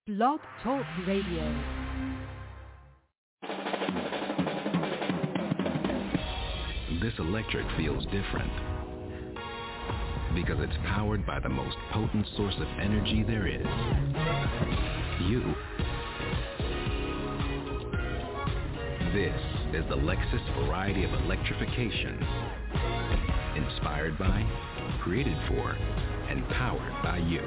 Blog Talk Radio. This electric feels different because it's powered by the most potent source of energy there is. You. This is the Lexus variety of electrification. Inspired by, created for, and powered by you.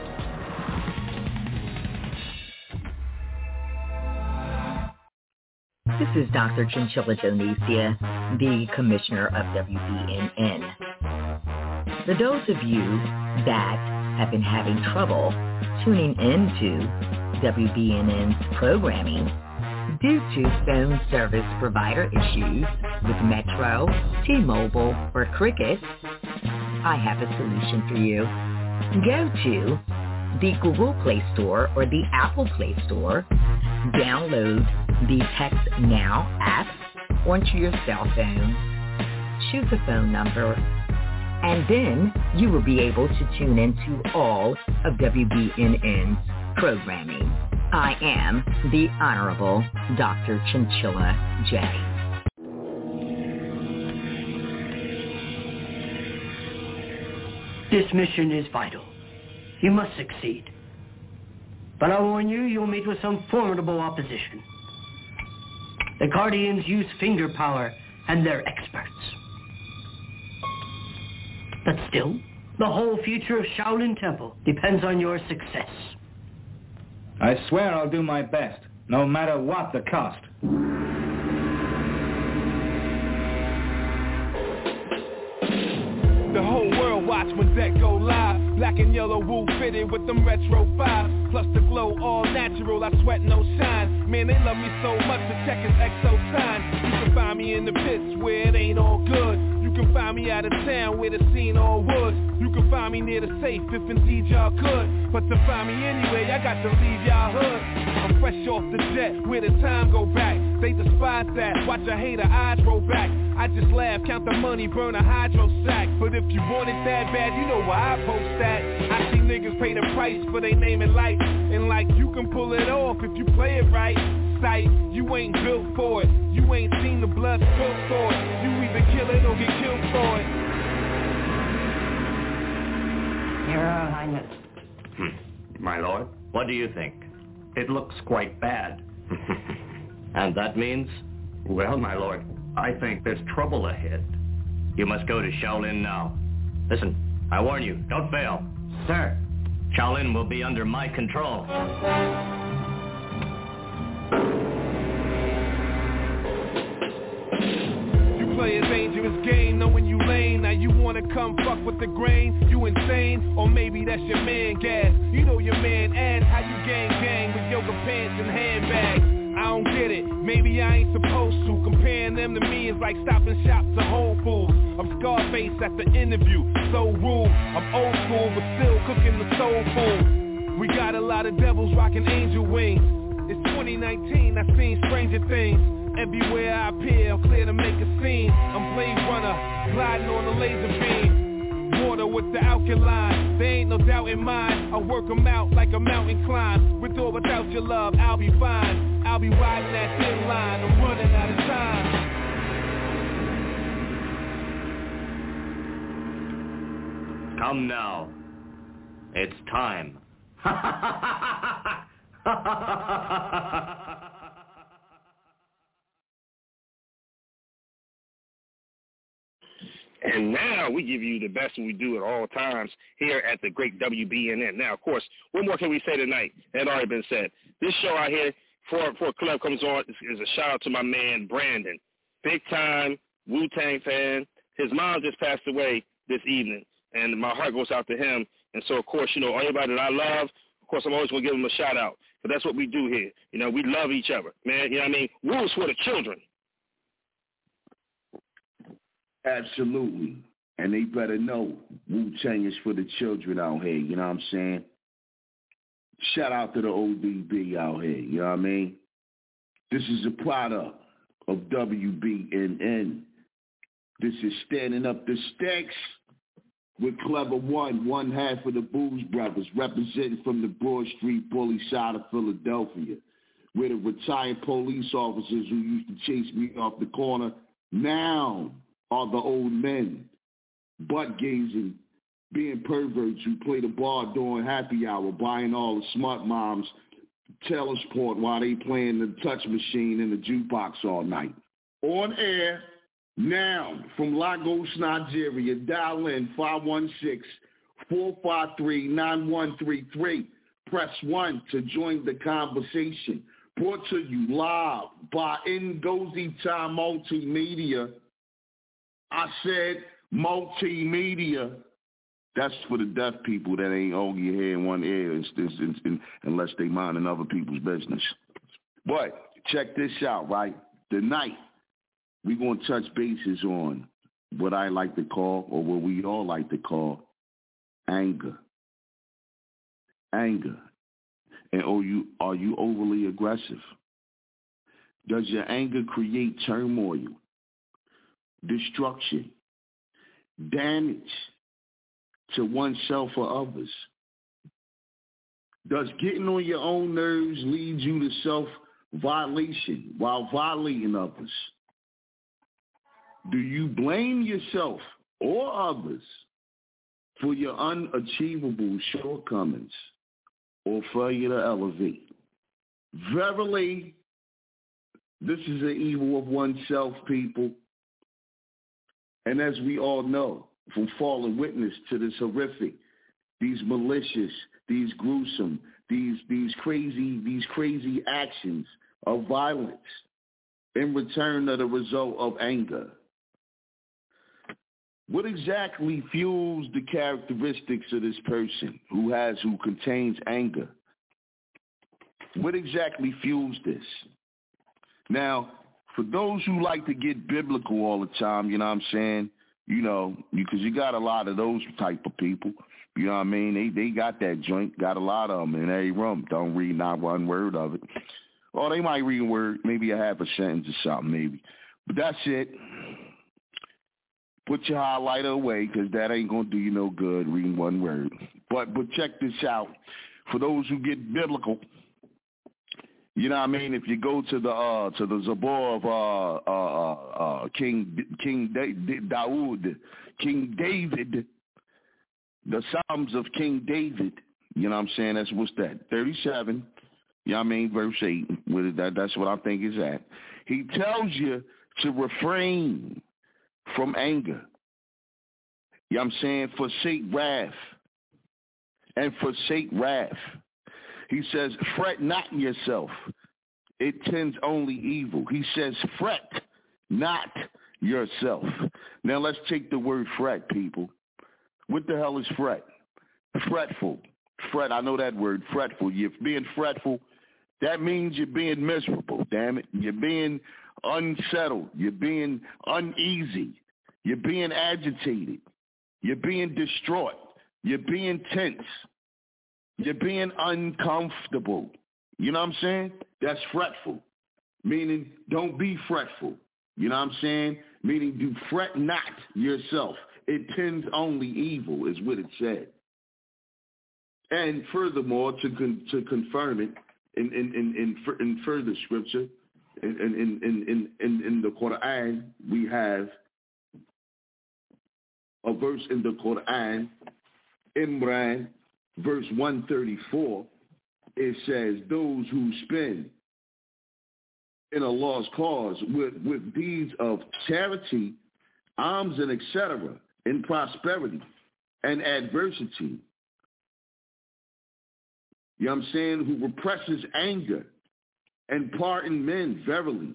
This is Dr. Chinchilla Donesia, the Commissioner of WBNN. For those of you that have been having trouble tuning into WBNN's programming due to phone service provider issues with Metro, T-Mobile, or Cricket, I have a solution for you. Go to the Google Play Store or the Apple Play Store, download the Text Now app onto your cell phone, choose a phone number, and then you will be able to tune into all of WBNN's programming. I am the Honorable Dr. Chinchilla J. This mission is vital. You must succeed. But I warn you, you'll meet with some formidable opposition. The Guardians use finger power, and they're experts. But still, the whole future of Shaolin Temple depends on your success. I swear I'll do my best, no matter what the cost. The whole world watch when Deck go live. Black and yellow wool fitted with them retro 5s. Plus the glow all natural, I sweat no shine. Man, they love me so much, the check is XO sign. You can find me in the pits where it ain't all good. You can find me out of town where the scene all wood. You can find me near the safe if indeed y'all could. But to find me anyway, I got to leave y'all hood. I'm fresh off the jet where the time go back. They despise that, watch a hater eyes roll back. I just laugh, count the money, burn a hydro sack. But if you want it that bad, you know where I post that. I see niggas pay the price for they name and life. And like you can pull it off if you play it right. Sight, you ain't built for it. You ain't seen the blood spilled for it. You either kill it or get killed for it. Your Highness. My lord, what do you think? It looks quite bad. And that means? Well, my lord, I think there's trouble ahead. You must go to Shaolin now. Listen, I warn you, don't fail. Sir. Shaolin will be under my control. Play a dangerous game, knowing you lame. Now you wanna come fuck with the grain? You insane? Or maybe that's your man gas. You know your man ass, how you gang with yoga pants and handbags. I don't get it, maybe I ain't supposed to. Comparing them to me is like stopping shops at Whole Foods. I'm Scarface at the interview, so rude. I'm old school, but still cooking the soul food. We got a lot of devils rocking angel wings. It's 2019, I've seen stranger things. Everywhere I appear, I'm clear to make a scene. I'm Blade Runner, gliding on a laser beam. Water with the alkaline, there ain't no doubt in mine. I work them out like a mountain climb. With or without your love, I'll be fine. I'll be riding that thin line, I'm running out of time. Come now. It's time. And now we give you the best we do at all times here at the great WBNN. Now, of course, what more can we say tonight? That had already been said. This show out here, before Club comes on, is a shout-out to my man, Brandon. Big-time Wu-Tang fan. His mom just passed away this evening, and my heart goes out to him. And so, of course, you know, everybody that I love, of course, I'm always going to give them a shout-out. But that's what we do here. You know, we love each other, man. You know what I mean? Wu is for the children. Absolutely. And they better know Wu-Tang is for the children out here, you know what I'm saying? Shout out to the ODB out here, you know what I mean? This is a product of WBNN. This is Standing Up the Stacks with Clever one half of the Booze Brothers, representing from the Broad Street bully side of Philadelphia, where the retired police officers who used to chase me off the corner now are the old men, butt-gazing, being perverts who play the bar during happy hour, buying all the smart moms telesport while they playing the touch machine in the jukebox all night. On air now from Lagos, Nigeria, dial in 516-453-9133. Press 1 to join the conversation. Brought to you live by Ngozi Time Multimedia. I said multimedia. That's for the deaf people that ain't only hear in one ear unless they minding other people's business. But check this out, right? Tonight, we're going to touch bases on what I like to call, or what we all like to call, anger. Anger. And are you overly aggressive? Does your anger create turmoil, destruction, damage to oneself or others? Does getting on your own nerves lead you to self-violation while violating others? Do you blame yourself or others for your unachievable shortcomings or failure to elevate? Verily, this is an evil of oneself, people. And as we all know, from falling witness to this horrific, these malicious, these gruesome, these crazy actions of violence in return of the result of anger. What exactly fuels the characteristics of this person who contains anger? What exactly fuels this? Now, for those who like to get biblical all the time, you know what I'm saying? You know, because you got a lot of those type of people. You know what I mean? They got that joint, got a lot of them in every room. Don't read not one word of it. Or they might read a word, maybe a half a sentence or something, maybe. But that's it. Put your highlighter away, because that ain't going to do you no good reading one word. But check this out. For those who get biblical, you know what I mean? If you go to the Zabor of King David, the Psalms of King David, you know what I'm saying? That's what's that? 37, you know what I mean? Verse 8. That's what I think is at. He tells you to refrain from anger. You know what I'm saying? Forsake wrath. And forsake wrath. He says, fret not yourself. It tends only evil. He says, fret not yourself. Now let's take the word fret, people. What the hell is fret? Fretful. Fret, I know that word, fretful. You're being fretful. That means you're being miserable, damn it. You're being unsettled. You're being uneasy. You're being agitated. You're being distraught. You're being tense. You're being uncomfortable. You know what I'm saying? That's fretful. Meaning don't be fretful. You know what I'm saying? Meaning do fret not yourself. It tends only evil is what it said. And furthermore, to confirm it in further scripture, in the Quran, we have a verse in the Quran, Imran, verse 134, it says, those who spend in Allah's cause with deeds of charity, alms, and etc., in prosperity and adversity, you know what I'm saying, who represses anger and pardon men, verily,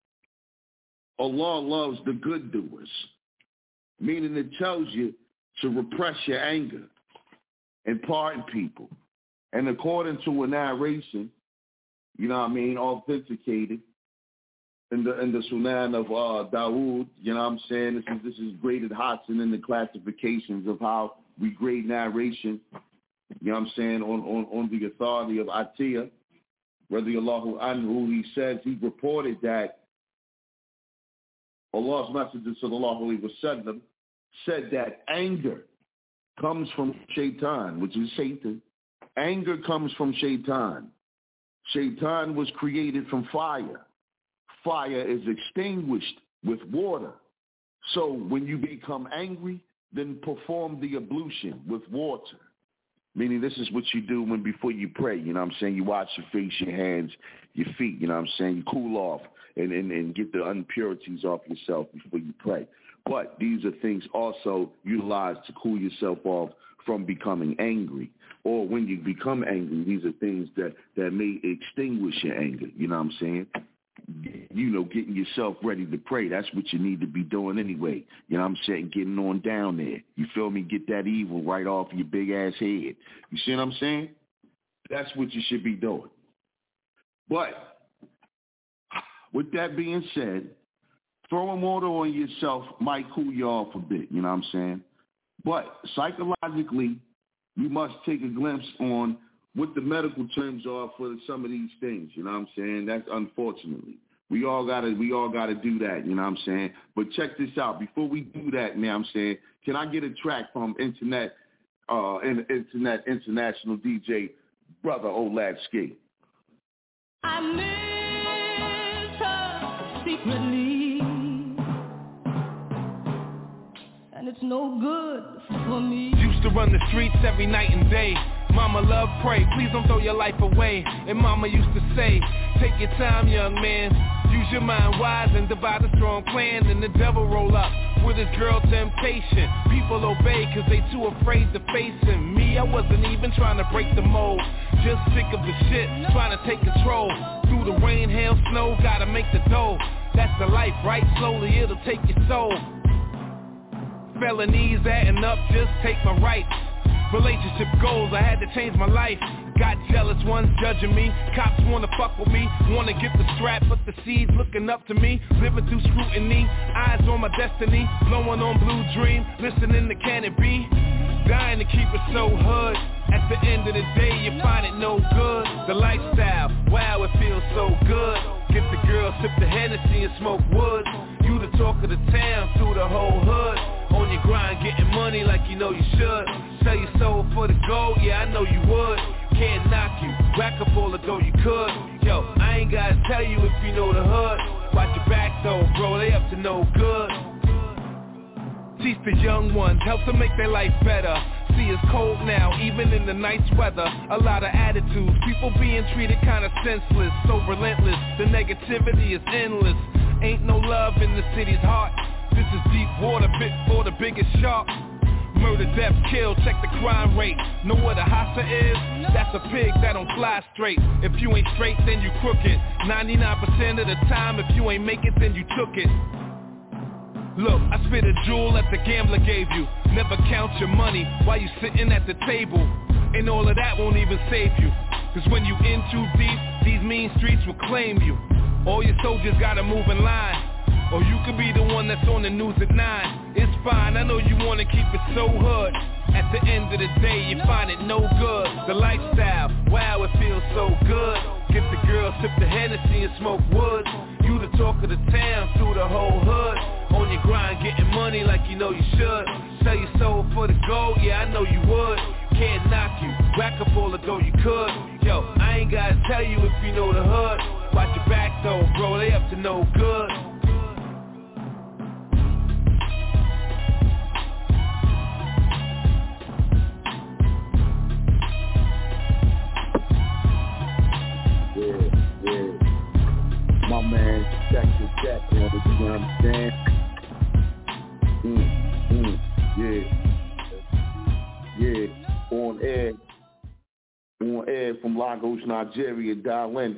Allah loves the good doers. Meaning it tells you to repress your anger and pardon people. And according to a narration, you know what I mean, authenticated in the Sunan of Dawood, you know what I'm saying, this is graded Hodson in the classifications of how we grade narration, you know what I'm saying, on the authority of Atiyah, radiyallahu anhu. He says, he reported that Allah's Messenger sallallahu alaihi wasallam said that anger comes from Shaitan, which is Satan. Anger comes from Shaitan. Shaitan was created from fire. Fire is extinguished with water. So when you become angry, then perform the ablution with water. Meaning this is what you do before you pray, you know what I'm saying? You wash your face, your hands, your feet, you know what I'm saying? You cool off and get the impurities off yourself before you pray. But these are things also utilized to cool yourself off from becoming angry. Or when you become angry, these are things that may extinguish your anger, you know what I'm saying? You know, getting yourself ready to pray. That's what you need to be doing anyway. You know what I'm saying? Getting on down there. You feel me? Get that evil right off your big-ass head. You see what I'm saying? That's what you should be doing. But with that being said, throwing water on yourself might cool you off a bit. You know what I'm saying? But psychologically, you must take a glimpse on what the medical terms are for some of these things, you know what I'm saying? That's unfortunately. We all gotta do that, you know what I'm saying? But check this out. Before we do that, man, I'm saying, can I get a track from international DJ brother Olad Ski? I miss her secretly, and it's no good for me. Used to run the streets every night and day. Mama love pray, please don't throw your life away. And mama used to say, take your time, young man. Use your mind wise and devise a strong plan. And the devil roll up with his girl temptation. People obey cause they too afraid to face him. Me, I wasn't even trying to break the mold. Just sick of the shit, trying to take control. Through the rain, hail, snow, gotta make the dough. That's the life, right? Slowly it'll take your soul. Felonies adding up, just take my rights. Relationship goals, I had to change my life. Got jealous ones judging me. Cops wanna fuck with me. Wanna get the strap, but the seeds looking up to me. Living through scrutiny, eyes on my destiny. Blowing on blue dream, listening to Can It Be? Dying to keep it so hood. At the end of the day, you find it no good. The lifestyle, wow, it feels so good. Get the girl, sip the Hennessy and smoke wood. You the talk of the town through the whole hood. On your grind, getting money like you know you should. Sell your soul for the gold, yeah, I know you would. Can't knock you, rack up all the dough you could. Yo, I ain't gotta tell you if you know the hood. Watch your back though, bro, they up to no good. Teach the young ones, help them make their life better. See it's cold now, even in the nice weather. A lot of attitudes, people being treated kinda senseless. So relentless, the negativity is endless. Ain't no love in the city's heart. This is deep water, fit for the biggest shark. Murder, death, kill, check the crime rate. Know what a hassa is? That's a pig that don't fly straight. If you ain't straight, then you crooked. 99% of the time, if you ain't make it, then you took it. Look, I spit a jewel that the gambler gave you. Never count your money while you sitting at the table. And all of that won't even save you. Cause when you in too deep, these mean streets will claim you. All your soldiers gotta move in line. Or you could be the one that's on the news at 9. It's fine, I know you wanna keep it so hood. At the end of the day, you find it no good. The lifestyle, wow, it feels so good. Get the girl, sip the Hennessy and smoke wood. You the talk of the town through the whole hood. On your grind, getting money like you know you should. Sell your soul for the gold, yeah, I know you would. Can't knock you, rack up all the dough you could. Yo, I ain't gotta tell you if you know the hood. Watch your back though, bro, they up to no good. My man, check the check, you know what I'm saying? Yeah, on air from Lagos, Nigeria, dial in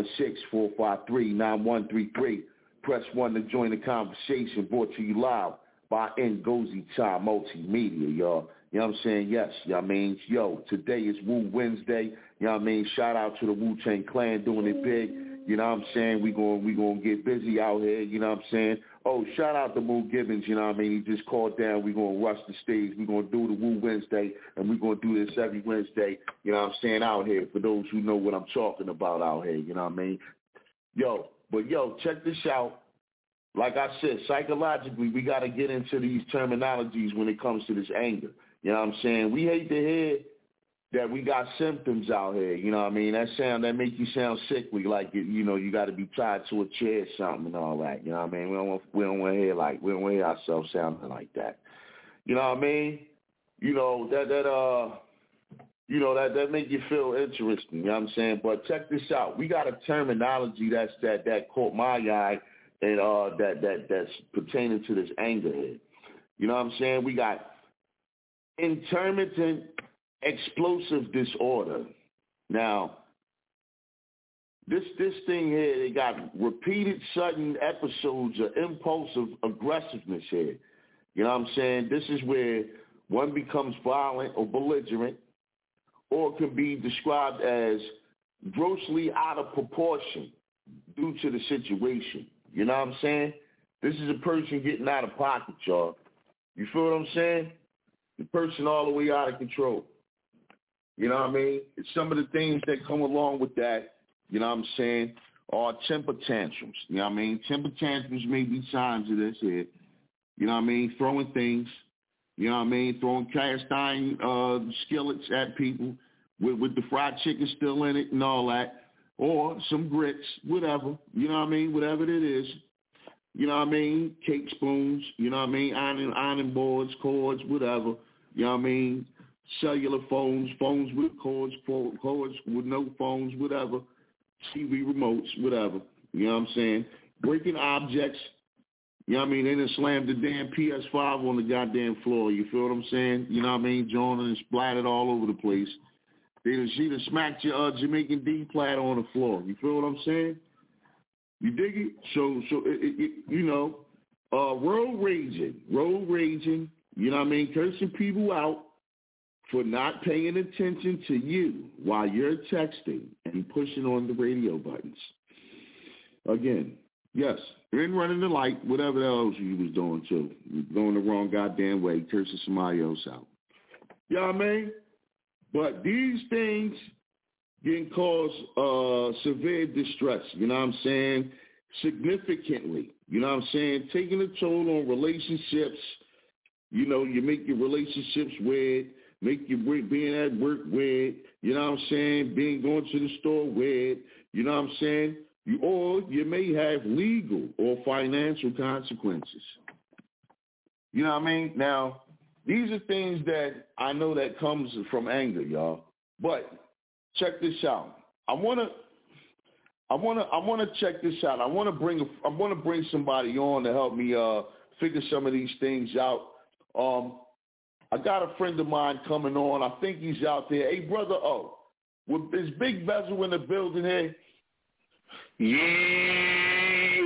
516-453-9133. Press 1 to join the conversation, brought to you live by Ngozi Cha Multimedia, y'all. You know what I'm saying? Yes, you know what I mean? Yo, today is Wu Wednesday. You know what I mean? Shout out to the Wu-Tang Clan doing it big. You know what I'm saying? We gonna get busy out here, you know what I'm saying? Oh, shout out to Moo Gibbons, you know what I mean? He just called down. We gonna rush the stage. We gonna do the Wu Wednesday, and we gonna do this every Wednesday, you know what I'm saying, out here, for those who know what I'm talking about out here, you know what I mean? Yo, check this out. Like I said, psychologically, we got to get into these terminologies when it comes to this anger. You know what I'm saying? We hate to hear that we got symptoms out here. You know what I mean? That make you sound sickly, like you got to be tied to a chair or something and all that. You know what I mean? We don't want to hear ourselves sounding like that. You know what I mean? That make you feel interesting. You know what I'm saying? But check this out. We got a terminology that caught my eye, and that's pertaining to this anger here. You know what I'm saying? We got intermittent explosive disorder. Now, this thing here, they got repeated sudden episodes of impulsive aggressiveness here. You know what I'm saying? This is where one becomes violent or belligerent, or can be described as grossly out of proportion due to the situation. You know what I'm saying? This is a person getting out of pocket, y'all. You feel what I'm saying? The person all the way out of control. You know what I mean? It's some of the things that come along with that, you know what I'm saying, are temper tantrums. You know what I mean? Temper tantrums may be signs of this here. You know what I mean? Throwing things. You know what I mean? Throwing cast iron skillets at people with the fried chicken still in it and all that. Or some grits, whatever. You know what I mean? Whatever it is. You know what I mean? Cake spoons. You know what I mean? Ironing boards, cords, whatever. You know what I mean? Cellular phones, phones with cords, cords with no phones, whatever. TV remotes, whatever. You know what I'm saying? Breaking objects. You know what I mean? They done slammed the damn PS5 on the goddamn floor. You feel what I'm saying? You know what I mean? Joining and splattered all over the place. She done smacked your Jamaican D platter on the floor. You feel what I'm saying? You dig it? So road raging, you know what I mean? Cursing people out for not paying attention to you while you're texting and pushing on the radio buttons. Again, yes, you're in running the light, whatever else you was doing too. You're going the wrong goddamn way, cursing somebody else out. You know what I mean? But these things can cause severe distress, you know what I'm saying? Significantly, you know what I'm saying? Taking a toll on relationships. You know, you make your relationships weird, make your being at work weird, you know what I'm saying? Going to the store weird, you know what I'm saying? You may have legal or financial consequences. You know what I mean? Now, these are things that I know that comes from anger, y'all. But check this out. I wanna check this out. I wanna bring somebody on to help me figure some of these things out. I got a friend of mine coming on. I think he's out there. Hey, brother O, is Big Bezel in the building here? Yeah.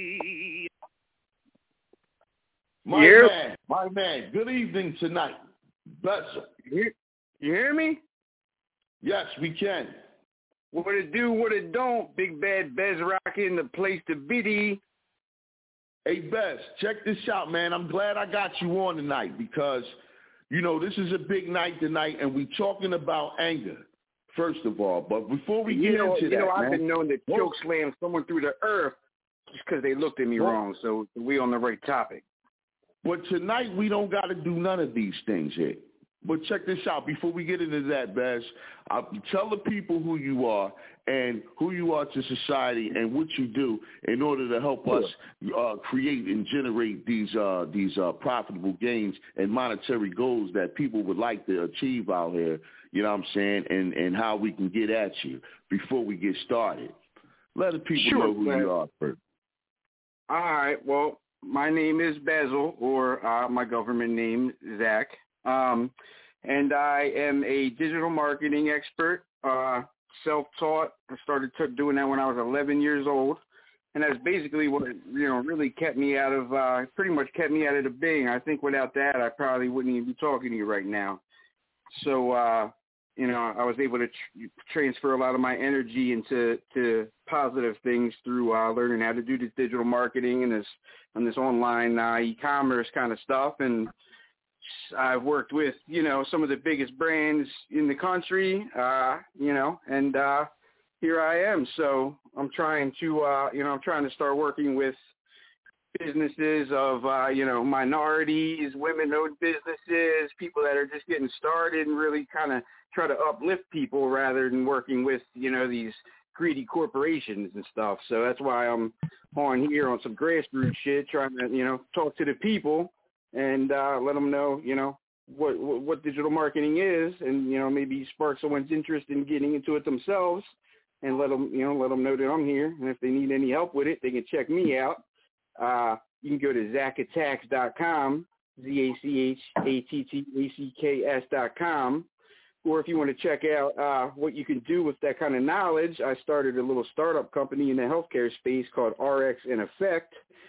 My man. Good evening tonight, Bezel. You hear me? Yes, we can. What it do, what it don't, Big Bad Bez rockin' the place to be. Hey, Bez, check this out, man. I'm glad I got you on tonight because, you know, this is a big night tonight, and we're talking about anger, first of all. But before we get into that, I've been known to choke slam someone through the earth just because they looked at me wrong, so we on the right topic. But tonight, we don't got to do none of these things here. But check this out. Before we get into that, Baz, tell the people who you are and who you are to society and what you do in order to help us create and generate these profitable gains and monetary goals that people would like to achieve out here, you know what I'm saying, and how we can get at you before we get started. Let the people know who you are first. All right. Well, my name is Bezel, or my government name, Zach. And I am a digital marketing expert, self-taught. I started doing that when I was 11 years old. And that's basically what, really kept me out of, pretty much kept me out of the Bing. I think without that, I probably wouldn't even be talking to you right now. So, I was able to transfer a lot of my energy into positive things through learning how to do this digital marketing and this online e-commerce kind of stuff. And I've worked with, some of the biggest brands in the country, and here I am. So I'm trying to, start working with businesses of, minorities, women-owned businesses, people that are just getting started and really kind of try to uplift people rather than working with, these greedy corporations and stuff. So that's why I'm on here on some grassroots shit, trying to, talk to the people and let them know, what digital marketing is and, maybe spark someone's interest in getting into it themselves and let them know that I'm here. And if they need any help with it, they can check me out. You can go to zachattacks.com, ZACHATTACKS.com. Or if you want to check out what you can do with that kind of knowledge, I started a little startup company in the healthcare space called RX in Effect,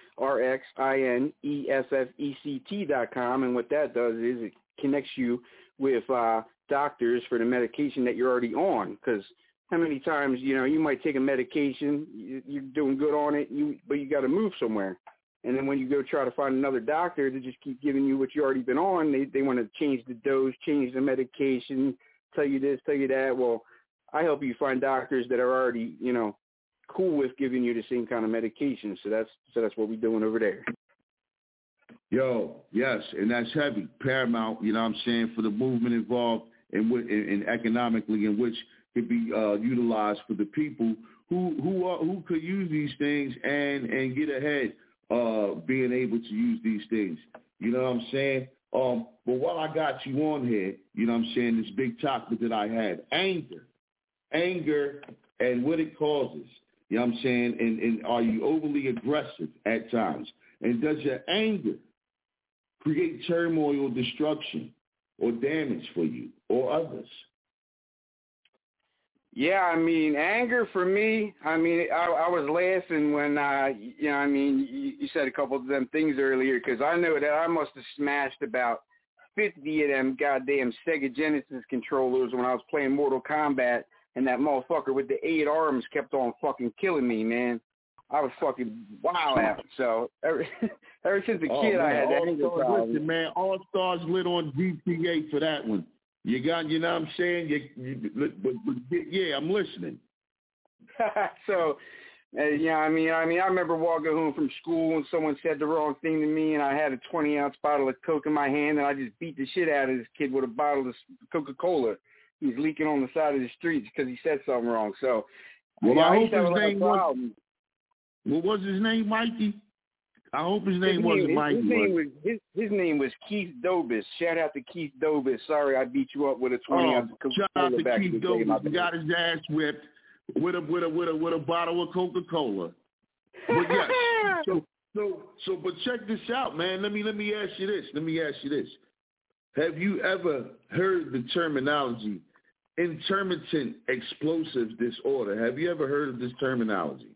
RXINEFFECT.com. And what that does is it connects you with doctors for the medication that you're already on. Because how many times, you might take a medication, you're doing good on it, but you got to move somewhere. And then when you go try to find another doctor to just keep giving you what you already been on, they want to change the dose, change the medication, tell you this, tell you that. Well, I help you find doctors that are already, cool with giving you the same kind of medication. So that's what we're doing over there. Yo, yes, and that's heavy, paramount, for the movement involved and economically in which could be utilized for the people who could use these things and get ahead being able to use these things. You know what I'm saying? But while I got you on here, this big topic that I had, anger and what it causes. And are you overly aggressive at times? And does your anger create turmoil, destruction, or damage for you or others? Yeah, anger for me, I was laughing when, you said a couple of them things earlier, because I know that I must have smashed about 50 of them goddamn Sega Genesis controllers when I was playing Mortal Kombat, and that motherfucker with the 8 arms kept on fucking killing me, man. I was fucking wild out. So ever since a kid, I had that anger problem. Listen, man, All Stars lit on GTA for that one. You got, what I'm saying? Yeah, I'm listening. So, I remember walking home from school and someone said the wrong thing to me, and I had a 20-ounce bottle of Coke in my hand, and I just beat the shit out of this kid with a bottle of Coca-Cola. He was leaking on the side of the streets because he said something wrong. So, well, I hope his name was. What was his name, Mikey? I hope his name wasn't Mikey. His name was Keith Dobis. Shout out to Keith Dobis. Sorry I beat you up with a 20-ounce Coca-Cola. Shout out to Keith Dobis. He got his ass whipped with a bottle of Coca-Cola. But yeah, but check this out, man. Let me ask you this. Have you ever heard the terminology intermittent explosive disorder? Have you ever heard of this terminology?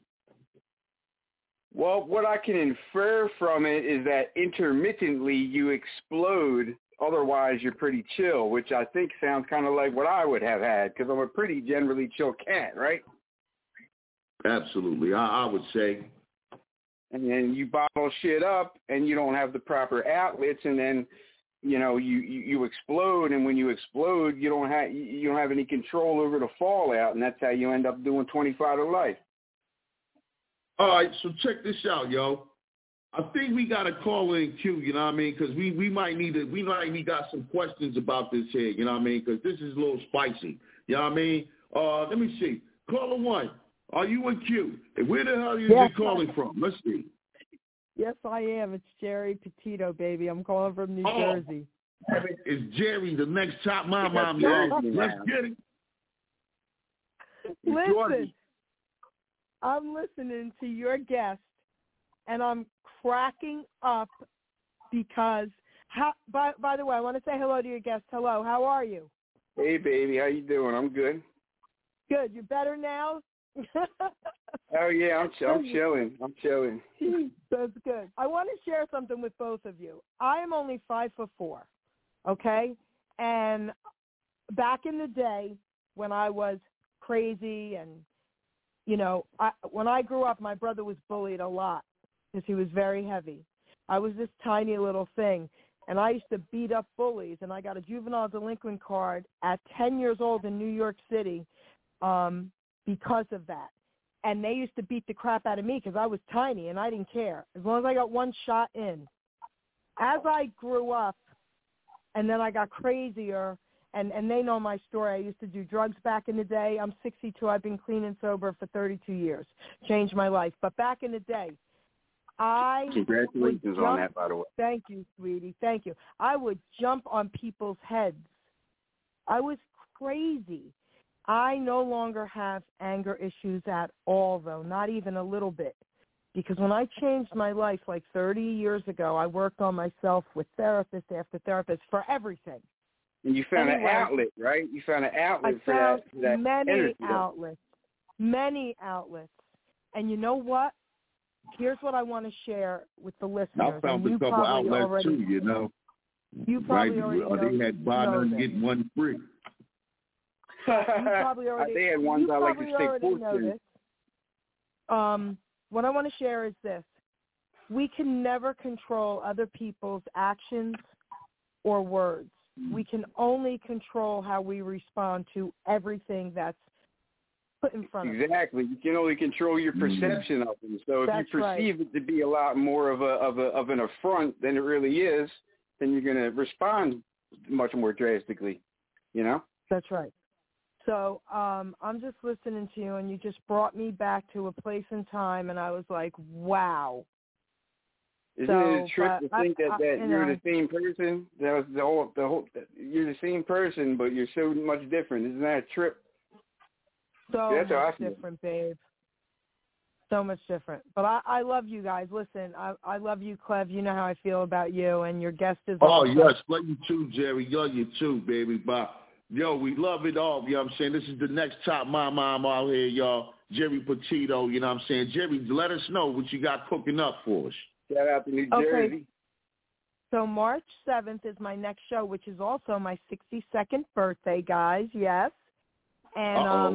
Well, what I can infer from it is that intermittently you explode, otherwise you're pretty chill, which I think sounds kind of like what I would have had, because I'm a pretty generally chill cat, right? Absolutely, I would say. And then you bottle shit up, and you don't have the proper outlets, and then you explode, and when you explode, you don't have any control over the fallout, and that's how you end up doing 25 to life. All right, so check this out, yo. I think we got to call in Q, because we might got some questions about this here, because this is a little spicy, Let me see. Caller 1, are you in Q? And where the hell are you calling from? Let's see. Yes, I am. It's Jerry Petito, baby. I'm calling from New Jersey. It's Jerry, the next Top Mom, y'all. Let's get it. Listen. I'm listening to your guest, and I'm cracking up because, by the way, I want to say hello to your guest. Hello, how are you? Hey, baby, how you doing? I'm good. Good. You better now? Oh, yeah, I'm chilling. That's good. I want to share something with both of you. I am only 5'4", okay? And back in the day when I was crazy and when I grew up, my brother was bullied a lot because he was very heavy. I was this tiny little thing, and I used to beat up bullies, and I got a juvenile delinquent card at 10 years old in New York City because of that. And they used to beat the crap out of me because I was tiny and I didn't care. As long as I got one shot in. As I grew up, and then I got crazier, and they know my story. I used to do drugs back in the day. I'm 62. I've been clean and sober for 32 years. Changed my life. But back in the day, Congratulations on that, by the way. Thank you, sweetie. Thank you. I would jump on people's heads. I was crazy. I no longer have anger issues at all, though, not even a little bit. Because when I changed my life like 30 years ago, I worked on myself with therapist after therapist for everything. And you found an outlet, right? You found an outlet for that many energy. Many outlets. And you know what? Here's what I want to share with the listeners. I found a couple outlets too, you know. You probably already they had buy none, get one free. You probably already, they had ones I like to stick forth in. What I want to share is this. We can never control other people's actions or words. We can only control how we respond to everything that's put in front of us. Exactly. You can only control your perception of them. So if you perceive it to be a lot more of an affront than it really is, then you're going to respond much more drastically, you know? That's right. So I'm just listening to you, and you just brought me back to a place in time, and I was like, wow. Isn't it a trip to think that you're the same person? That was the whole. You're the same person, but you're so much different. Isn't that a trip? So much different, babe. So much different. But I love you guys. Listen, I love you, Clev. You know how I feel about you, and your guest is awesome. Yes, love you too, Jerry. Love you too, baby. But, yo, we love it all, you know what I'm saying? This is the next top mom out here, y'all. Jerry Petito, you know what I'm saying? Jerry, let us know what you got cooking up for us. Shout out to New Jersey. So March 7th is my next show, which is also my 62nd birthday, guys. Yes. And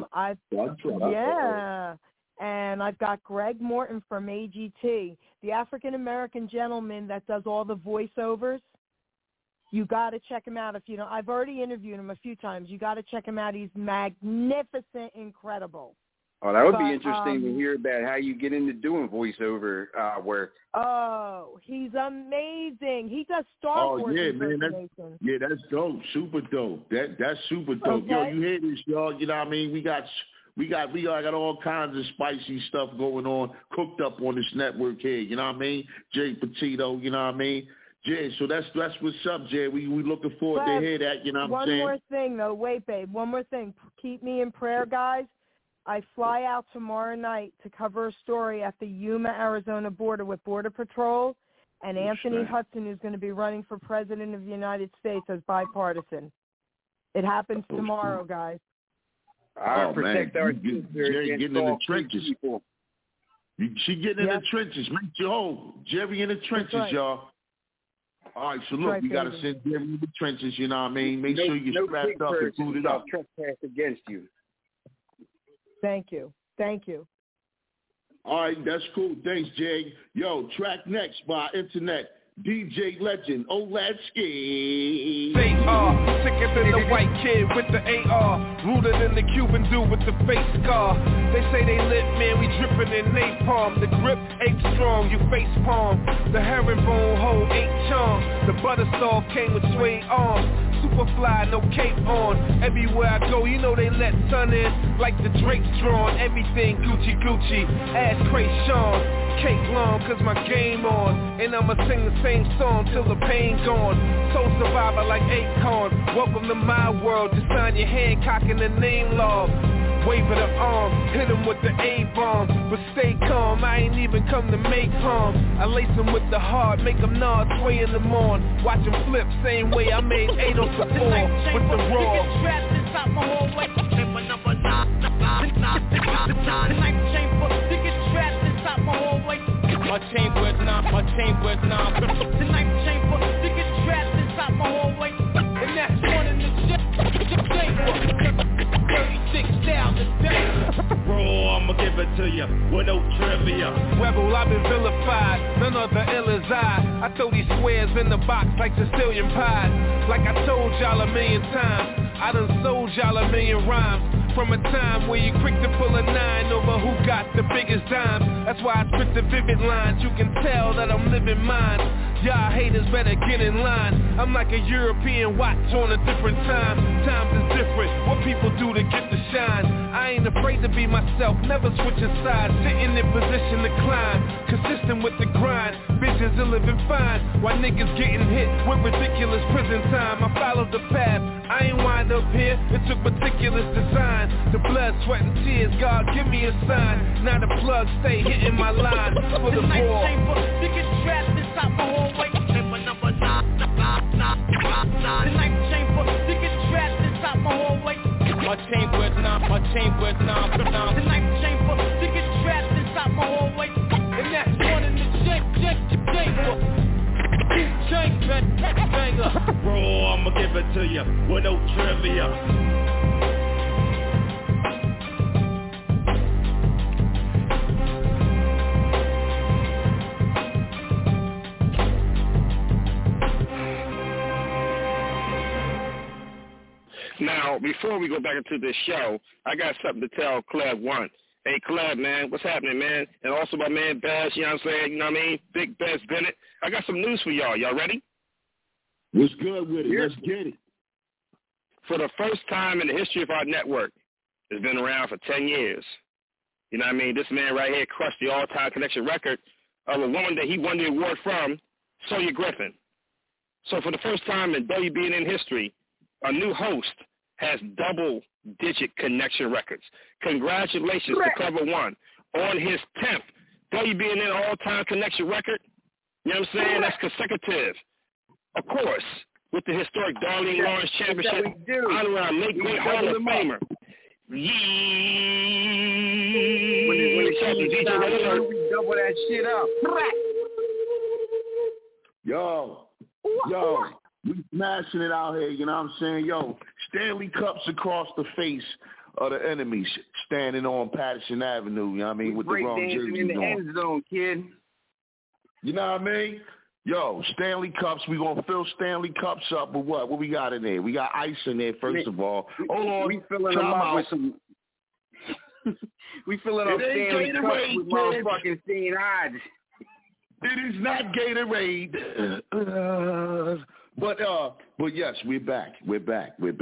and I've got Greg Morton from AGT, the African-American gentleman that does all the voiceovers. You got to check him out. I've already interviewed him a few times. You got to check him out. He's magnificent, incredible. Oh, that would be interesting to hear about how you get into doing voiceover work. Oh, he's amazing. He does Star Wars impersonation. That's dope. Super dope. That's super dope. Okay. Yo, you hear this, y'all? You know what I mean? We got all kinds of spicy stuff going on, cooked up on this network here. You know what I mean? Jay Petito. You know what I mean? Jay, so that's what's up, Jay. We looking forward to hear that. You know what I'm saying? One more thing, though. Wait, babe. One more thing. Keep me in prayer, guys. I fly out tomorrow night to cover a story at the Yuma, Arizona border with Border Patrol and Anthony Hudson, who's going to be running for president of the United States as bipartisan. It happens tomorrow, guys. I protect our Jerry getting in the trenches. She getting in the trenches. Make your home. Jerry in the trenches, y'all. All right, so look, we got to send Jerry in the trenches, you know what I mean? Make sure you're strapped up and booted up. Trespass against you. Thank you. All right, that's cool. Thanks, Jay. Yo, track next by Internet. DJ Legend, Olatsky. They are sicker than the white kid with the AR, ruder than the Cuban dude with the face scar. They say they lit, man, we dripping in napalm. The grip ain't strong, you face palm. The herringbone hole ain't charm. The butter soft came with suede arms. Superfly, no cape on. Everywhere I go, you know they let sun in like the Drake's drawn. Everything Gucci, ass Cray Sean. Cake long, cause my game on. And I'ma sing the same song till the pain gone. Soul survivor like Akon. Welcome to my world, just sign your Hancock in the name log. Wave of the arm, hit him with the A-bomb. But stay calm, I ain't even come to make harm. I lace him with the heart, make him nod, sway in the morn. Watch him flip, same way I made 8 on the floor with the raw. Trapped inside my hallway. Chamber number 9. Tonight chamber, you get trapped inside my hallway. My chamber is 9. Tonight chamber, you get trapped inside my hallway. And that's one in the chamber. 36 down the day. Bro, I'ma give it to you with no trivia. Rebel, I've been vilified, none other ill as I throw these squares in the box like Sicilian pies. Like I told y'all a million times, I done sold y'all a million rhymes. from a time where you're quick to pull a 9 over who got the biggest dime. That's why I spit the vivid lines. You can tell that I'm living mine. Y'all haters better get in line. I'm like a European watch on a different time. Times is different. What people do to get the shine. I ain't afraid to be myself. Never switching sides. Sitting in position to climb. Consistent with the grind. Visions are living fine. While niggas getting hit with ridiculous prison time. I followed the path. I ain't wind up here. It took meticulous design. The blood, sweat, and tears. God, give me a sign. Now the plug stay hitting my line. For the ball. Niggas trapped inside my hallway. Chamber number 9. The night chamber. Niggas trapped inside my hallway. My chamber is 9. My chamber is 9. The night chamber. Niggas trapped inside my hallway. And that's one in the chamber. Bro, I'ma give it to you with no trivia. Now, before we go back into this show, I got something to tell Cleb One. Hey, Cleb, man, what's happening, man? And also my man, Bass, you know what I'm saying? You know what I mean? Big Bass Bennett. I got some news for y'all. Y'all ready? What's good with it? Let's get it. For the first time in the history of our network, it's been around for 10 years. You know what I mean? This man right here crushed the all-time connection record of a woman that he won the award from, Sawyer Griffin. So for the first time in WBNN history, a new host has double-digit connection records. Congratulations to Clever One on his 10th WBNN all-time connection record. You know what I'm saying? That's consecutive. Of course, with the historic Darlene Lawrence Championship, honoring our late great Hall of Famer. When it comes to DJ Alert, we double that shit up. Yo, we smashing it out here, you know what I'm saying? Yo, Stanley Cups across the face of the enemies standing on Patterson Avenue, you know what I mean, with the wrong jerseys in the on. end zone, kid. You know what I mean? Yo, Stanley Cups, we going to fill Stanley Cups up with what? What we got in there? We got ice in there, first of all. Hold on. We filling them up with some... we filling up Stanley Cups with motherfucking Steen Hodge. It is not Gatorade. But yes, we're back. We're back. Yo,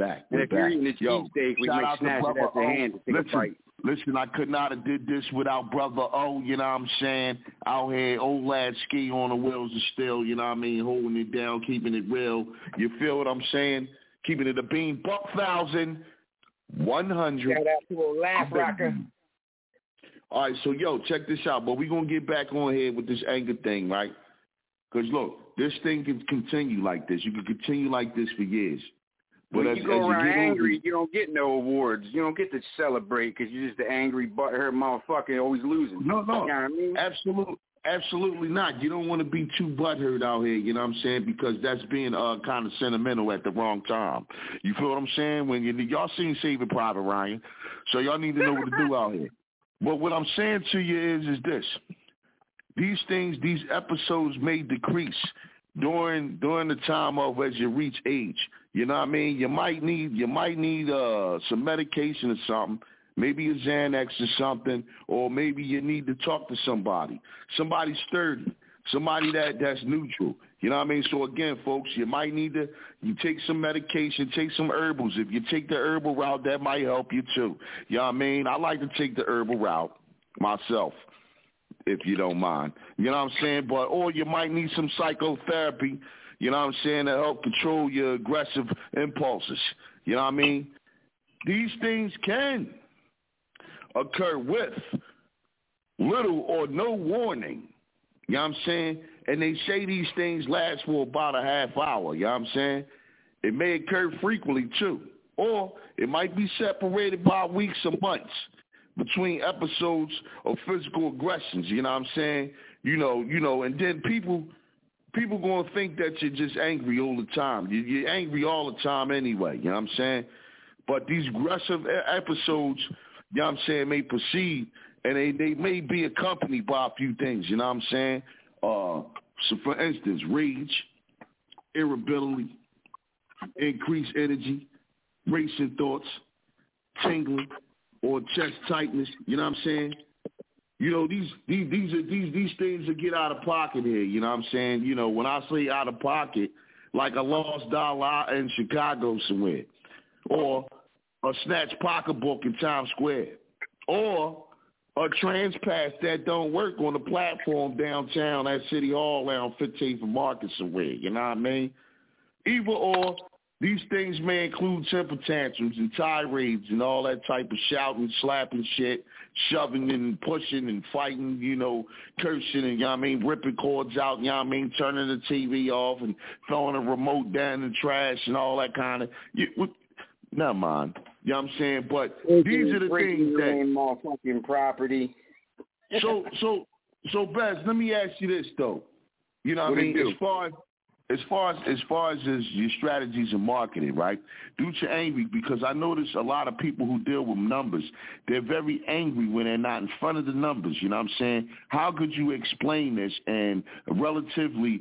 shout out to brother O. Listen, I could not have did this without brother O, you know what I'm saying? Out here, old lad ski on the wheels of steel, you know what I mean? Holding it down, keeping it real. You feel what I'm saying? Keeping it a bean. $1,100. Shout out to a laugh rocker. All right, so, yo, check this out. But we're going to get back on here with this anger thing, right? Because, look, this thing can continue like this. You can continue like this for years. But when you go around angry, you don't get no awards. You don't get to celebrate because you're just the angry, butthurt motherfucker always losing. No. You know what I mean? Absolutely not. You don't want to be too butthurt out here, you know what I'm saying, because that's being kind of sentimental at the wrong time. You feel what I'm saying? When y'all seen Saving Private Ryan, so y'all need to know what to do out here. But what I'm saying to you is this. These things, these episodes may decrease during the time of as you reach age. You know what I mean? You might need some medication or something, maybe a Xanax or something, or maybe you need to talk to somebody sturdy, somebody that's neutral. You know what I mean? So again, folks, you might need to take some medication, take some herbals. If you take the herbal route, that might help you too. You know what I mean? I like to take the herbal route myself, if you don't mind. You know what I'm saying? Or you might need some psychotherapy, you know what I'm saying, to help control your aggressive impulses. You know what I mean? These things can occur with little or no warning. You know what I'm saying? And they say these things last for about a half hour. You know what I'm saying? It may occur frequently too. Or it might be separated by weeks or months between episodes of physical aggressions, you know what I'm saying? You know, and then people going to think that you're just angry all the time. You're angry all the time anyway, you know what I'm saying? But these aggressive episodes, you know what I'm saying, may proceed, and they may be accompanied by a few things, you know what I'm saying? So, for instance, rage, irritability, increased energy, racing thoughts, tingling, or chest tightness. You know what I'm saying? You know, these things that get out of pocket here. You know what I'm saying? You know, when I say out of pocket, like a lost dollar in Chicago somewhere, or a snatched pocketbook in Times Square, or a trans pass that don't work on the platform downtown at City Hall around 15th and Market somewhere. You know what I mean? Either or, these things may include temper tantrums and tirades and all that type of shouting, slapping shit, shoving and pushing and fighting, you know, cursing and, you know what I mean, ripping cords out, you know what I mean, turning the TV off and throwing a remote down in the trash and all that kind of, never mind. You know what I'm saying? But these are the things that motherfucking property. So Bez, let me ask you this though. You know what I mean? As far as your strategies in marketing, right? Dudes are angry because I notice a lot of people who deal with numbers, they're very angry when they're not in front of the numbers. You know what I'm saying? How could you explain this and relatively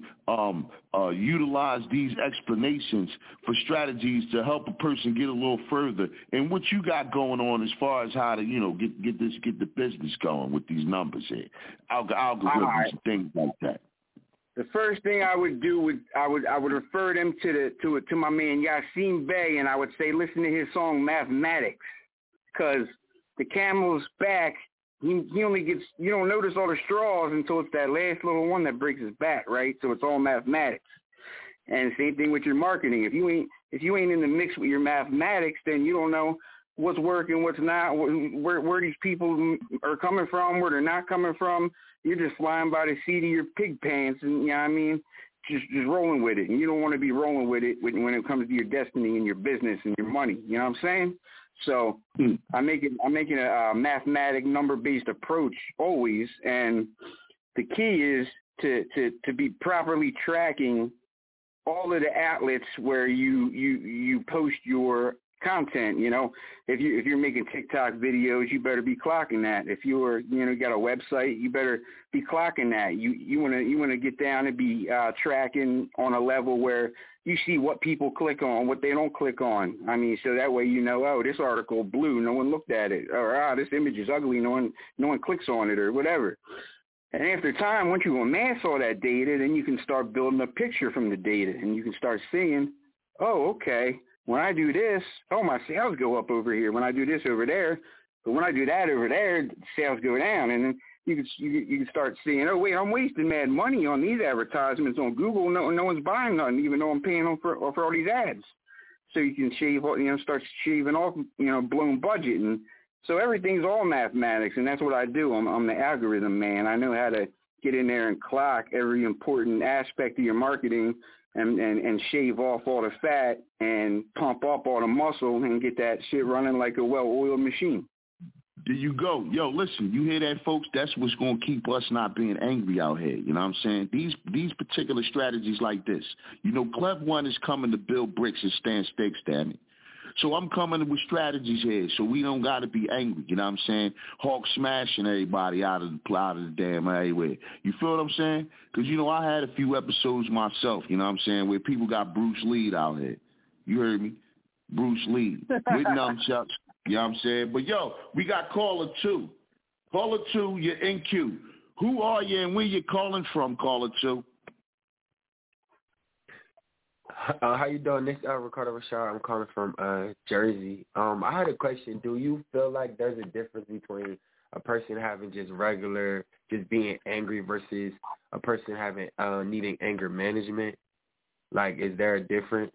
utilize these explanations for strategies to help a person get a little further? And what you got going on as far as how to, you know, get the business going with these numbers here, algorithms and things like that. The first thing I would do I would refer them to my man Yasin Bey, and I would say listen to his song Mathematics, because the camel's back. He only gets, you don't notice all the straws until it's that last little one that breaks his back, right? So it's all mathematics. And same thing with your marketing. If you ain't in the mix with your mathematics, then you don't know what's working, what's not, where these people are coming from, where they're not coming from. You're just flying by the seat of your pig pants, and you know what I mean, just rolling with it. And you don't want to be rolling with it when it comes to your destiny and your business and your money. You know what I'm saying? So I'm making a mathematic number-based approach always, and the key is to be properly tracking all of the outlets where you post your content. You know, if you're making TikTok videos, you better be clocking that. If you're, you know, got a website, you better be clocking that. You want to get down and be tracking on a level where you see what people click on, what they don't click on. I mean, so that way you know, oh, this article blue, no one looked at it, or this image is ugly, no one clicks on it, or whatever. And after time, once you amass all that data, then you can start building a picture from the data, and you can start seeing, oh, okay, when I do this, oh, my sales go up over here. When I do this over there, but when I do that over there, sales go down. And then you can start seeing, oh, wait, I'm wasting mad money on these advertisements on Google. No one's buying nothing, even though I'm paying them for all these ads. So you can start shaving off, blown budget. And so everything's all mathematics, and that's what I do. I'm the algorithm man. I know how to get in there and clock every important aspect of your marketing and shave off all the fat and pump up all the muscle and get that shit running like a well-oiled machine. There you go. Yo, listen, you hear that, folks? That's what's going to keep us not being angry out here. You know what I'm saying? These particular strategies like this. You know, Clev One is coming to build bricks and stand stakes, damn it. So I'm coming with strategies here so we don't got to be angry. You know what I'm saying? Hawk smashing everybody out of the damn everywhere. You feel what I'm saying? Because, you know, I had a few episodes myself, you know what I'm saying, where people got Bruce Lee out here. You heard me? Bruce Lee. With nunchucks. You know what I'm saying? But, yo, we got caller 2. Caller 2, you're in queue. Who are you and where you calling from, caller 2? How you doing? This is Ricardo Rashad. I'm calling from Jersey. I had a question. Do you feel like there's a difference between a person having just being angry versus a person having needing anger management? Like, is there a difference?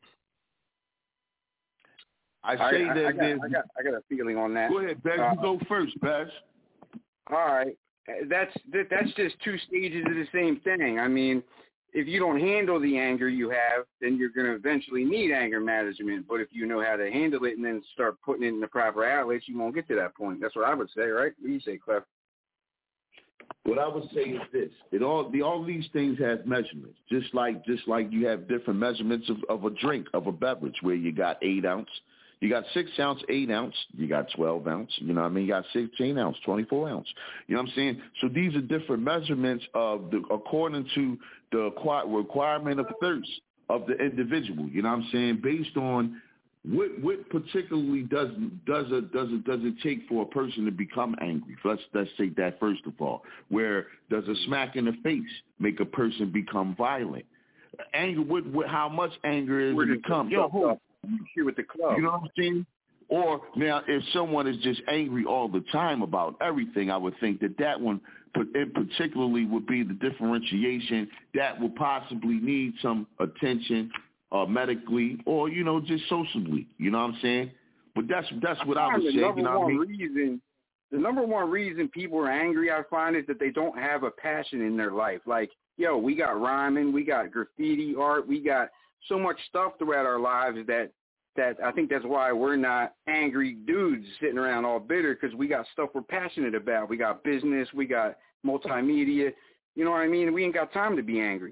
I got a feeling on that. Go ahead, Bez. You go first, Bez. All right. That's just two stages of the same thing. I mean, if you don't handle the anger you have, then you're going to eventually need anger management. But if you know how to handle it and then start putting it in the proper outlets, you won't get to that point. That's what I would say, right? What do you say, Clef? What I would say is this: all these things have measurements, just like you have different measurements of a drink, of a beverage, where you got 8 ounce, you got 6 ounce, 8 ounce, you got 12 ounce, you know what I mean? You got 16 ounce, 24 ounce. You know what I'm saying? So these are different measurements according to the requirement of thirst of the individual. You know what I'm saying? Based on what particularly does it take for a person to become angry? Let's take that first of all. Where does a smack in the face make a person become violent? Anger, how much anger is it become? Here with the club. You know what I'm saying? Or now, if someone is just angry all the time about everything, I would think that one particularly would be the differentiation that will possibly need some attention medically or, just socially. You know what I'm saying? But that's what I would say. The number one reason people are angry, I find, is that they don't have a passion in their life. Like, we got rhyming, we got graffiti art, we got so much stuff throughout our lives that I think that's why we're not angry dudes sitting around all bitter, because we got stuff we're passionate about. We got business, we got multimedia. You know what I mean? We ain't got time to be angry.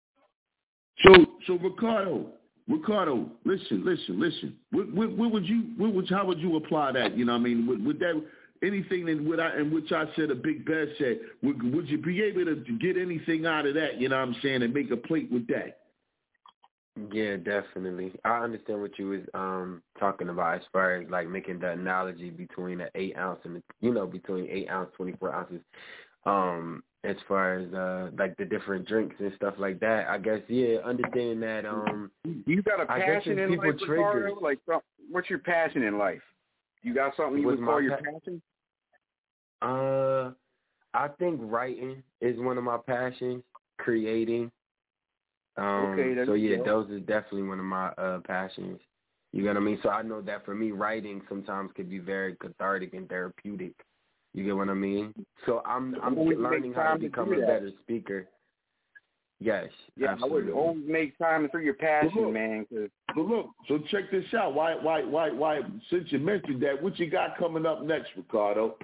So Ricardo, listen. How would you apply that? You know what I mean? Would that anything in which I said a Big Bear said? Would you be able to get anything out of that? You know what I'm saying? And make a plate with that? Yeah, definitely. I understand what you was talking about as far as like making the analogy between an 8 ounce and between 8 ounce, 24 ounces. As far as like the different drinks and stuff like that, I guess understanding that. You got a passion in life, Ricardo? Like, what's your passion in life? You got something you would call your passion? I think writing is one of my passions. Creating. Those is definitely one of my passions. You know what I mean? So I know that for me, writing sometimes could be very cathartic and therapeutic. You get what I mean? So I'm learning how to become a better speaker. Yes. Yeah, absolutely. I would always make time for your passion, man. But look, so check this out. Why? Since you mentioned that, what you got coming up next, Ricardo?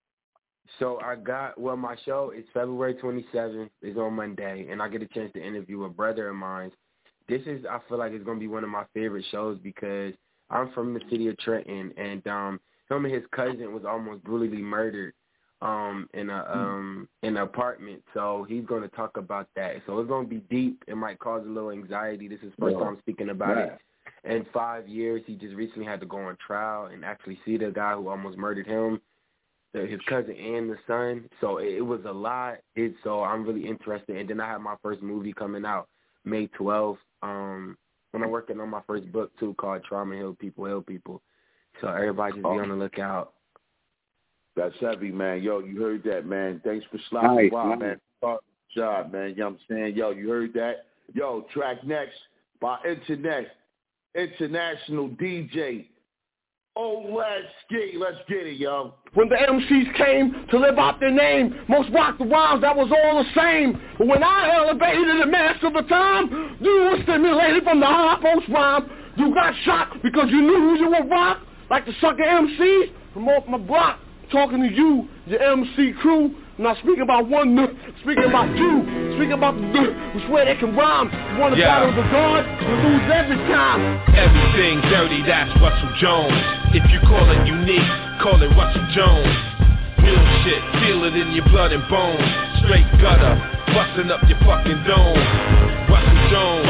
So my show is February 27th. It's on Monday, and I get a chance to interview a brother of mine. I feel like it's going to be one of my favorite shows because I'm from the city of Trenton, and him and his cousin was almost brutally murdered in an apartment. So he's going to talk about that. So it's going to be deep. It might cause a little anxiety. This is the first time speaking about it. In 5 years, he just recently had to go on trial and actually see the guy who almost murdered him, his cousin and the son. So it was a lot. So I'm really interested. And then I have my first movie coming out May 12th. When I'm working on my first book, too, called Trauma Heal People. So everybody just be on the lookout. That's heavy, man. Yo, you heard that, man. Thanks for sliding by, man. Good job, man. You know what I'm saying? Yo, you heard that? Yo, track next by international DJ. Oh, let's get it, yo. When the MCs came to live out their name, most rocked the rhymes, that was all the same. But when I elevated the mask of the time, you were stimulated from the high post rhyme. You got shot because you knew who you were rock, like the sucker MCs from off my block. Talking to you, your MC crew. Not speaking about speaking about you. Speaking about we swear they can rhyme. You want to battle the guard, you lose every time. Everything dirty, that's Russell Jones. If you call it unique, call it Russell Jones. Real shit, feel it in your blood and bones. Straight gutter, busting up your fucking dome. Russell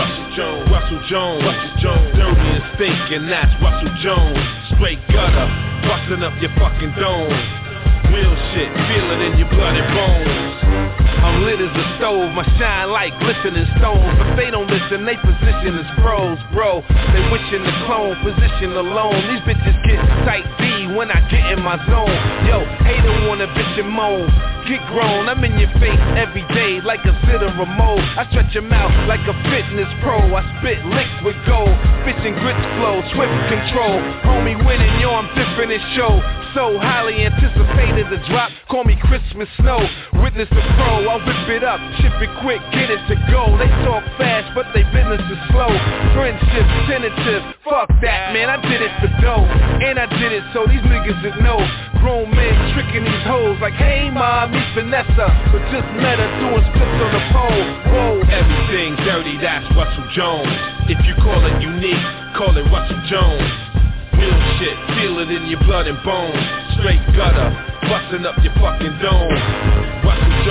Jones, dirty and stinking, that's Russell Jones. Straight gutter, busting up your fucking dome. Real shit, feel it in your blood and bones. I'm lit as a stove, my shine like glistening stones. But they don't listen, they position as pros, bro. They wishing to clone, position alone. These bitches get tight D when I get in my zone. Yo, hater wanna bitch and moan. Get grown, I'm in your face every day like a zitter remote. I stretch your mouth like a fitness pro. I spit liquid gold, fish and grits flow, swift control. Homie winning, yo, I'm different in show. So highly anticipated the drop, call me Christmas snow. Witness the pro, I'll whip it up, ship it quick, get it to go. They talk fast, but they business is slow. Friendship tentative, fuck that, man, I did it for dough. And I did it so these niggas that know. Grown men tricking these hoes like, hey ma, meet Vanessa, but just met her doing splits on the pole. Whoa, everything dirty, that's Russell Jones. If you call it unique, call it Russell Jones. Real shit, feel it in your blood and bones. Straight gutter, busting up your fucking dome. Russell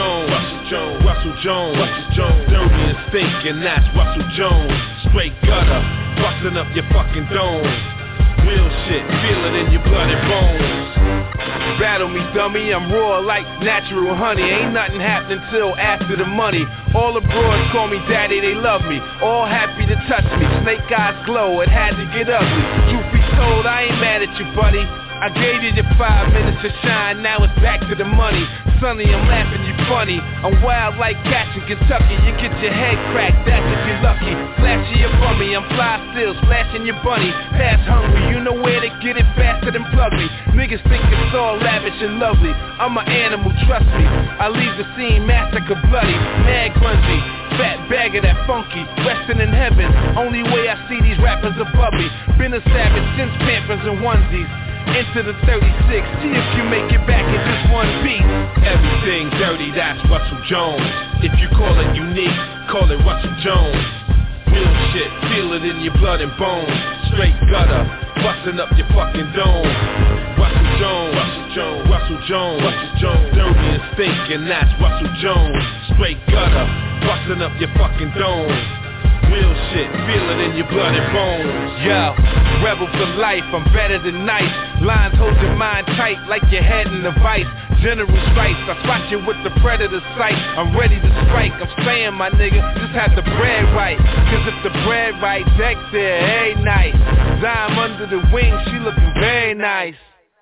Jones, dirty and stinking, that's Russell Jones. Straight gutter, busting up your fucking dome. Real shit, feel it in your blood and bones. Battle me, dummy, I'm raw like natural honey. Ain't nothing happening till after the money. All the broads call me daddy, they love me. All happy to touch me, snake eyes glow, it had to get ugly. Truth be told, I ain't mad at you, buddy. I gave you your 5 minutes to shine, now it's back to the money. Sonny, I'm laughing, you funny. I'm wild like cats in Kentucky. You get your head cracked, that's if you're lucky. Flashy your bummy, I'm fly still, splashing your bunny. Pass hungry, you know where to get it faster than plug me. Niggas think it's all lavish and lovely. I'm an animal, trust me. I leave the scene massacre bloody, mad grungy. Fat bag of that funky, resting in heaven. Only way I see these rappers above me. Been a savage since Pampers and onesies. Into the 36, see if you make it back in just one piece. Everything dirty, that's Russell Jones. If you call it unique, call it Russell Jones. Real shit, feel it in your blood and bones. Straight gutter, busting up your fucking dome. Russell Jones, Russell Jones, Russell Jones, Russell Jones. Dirty and stinking, that's Russell Jones. Straight gutter, busting up your fucking dome. Real shit, feel it in your blood and bones. Yo, rebel for life, I'm better than nice. Lines hold your mind tight like your head in a vice. General strikes, I spot you with the predator sight. I'm ready to strike, I'm saying my nigga, just have the bread right. Cause if the bread right, deck there, hey nice. Dime under the wing, she looking very nice.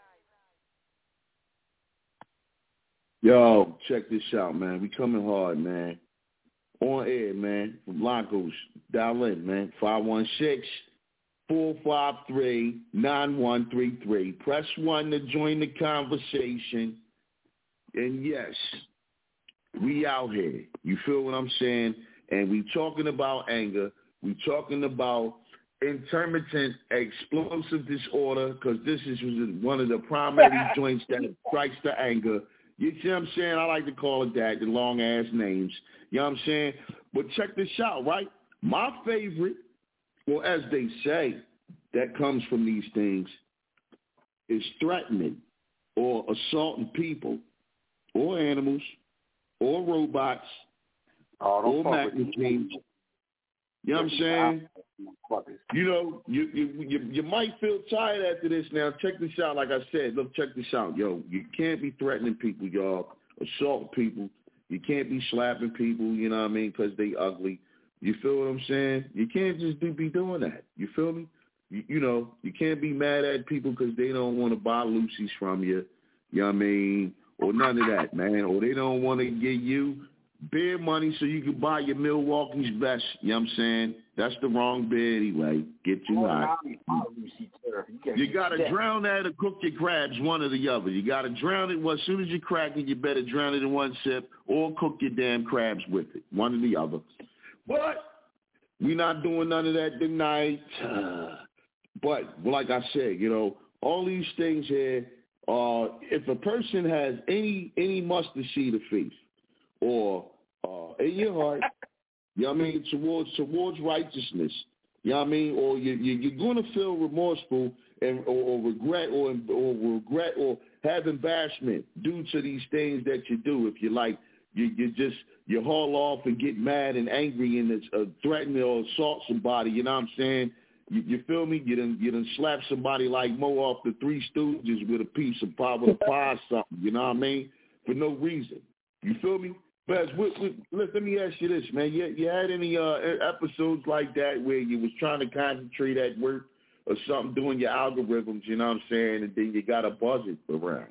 Yo, check this out, man. We coming hard, man. On air, man, from Blancos. Dial in, man. 516-453-9133. Press 1 to join the conversation. And yes, we out here. You feel what I'm saying? And we talking about anger. We talking about intermittent explosive disorder, because this is one of the primary joints that strikes the anger. You see what I'm saying? I like to call it that, the long-ass names. You know what I'm saying? But check this out, right? My favorite, or as they say, that comes from these things, is threatening or assaulting people or animals or robots or machines. You know what I'm saying? You know, you might feel tired after this. Now, check this out. Like I said, look, check this out. Yo, you can't be threatening people, y'all, assault people. You can't be slapping people, you know what I mean, because they ugly. You feel what I'm saying? You can't just be doing that. You feel me? You know, you can't be mad at people because they don't want to buy Lucy's from you, you know what I mean, or none of that, man. Or they don't want to give you beer money so you can buy your Milwaukee's best, you know what I'm saying? That's the wrong beer anyway. Get you hot. You got to drown that or cook your crabs, one or the other. You got to drown it. Well, as soon as you crack it, you better drown it in one sip or cook your damn crabs with it, one or the other. But we're not doing none of that tonight. But like I said, you know, all these things here, if a person has any mustard seed of faith or in your heart, you know what I mean, towards righteousness, you know what I mean, or you're going to feel remorseful or regret or have embarrassment due to these things that you do. If you like, you haul off and get mad and angry and threaten or assault somebody, you know what I'm saying? You feel me? You done slap somebody like Mo off the Three Stooges with a piece of pie or something, you know what I mean? For no reason. You feel me? But let me ask you this, man. You had any episodes like that where you was trying to concentrate at work or something, doing your algorithms, you know what I'm saying, and then you got a buzzard around?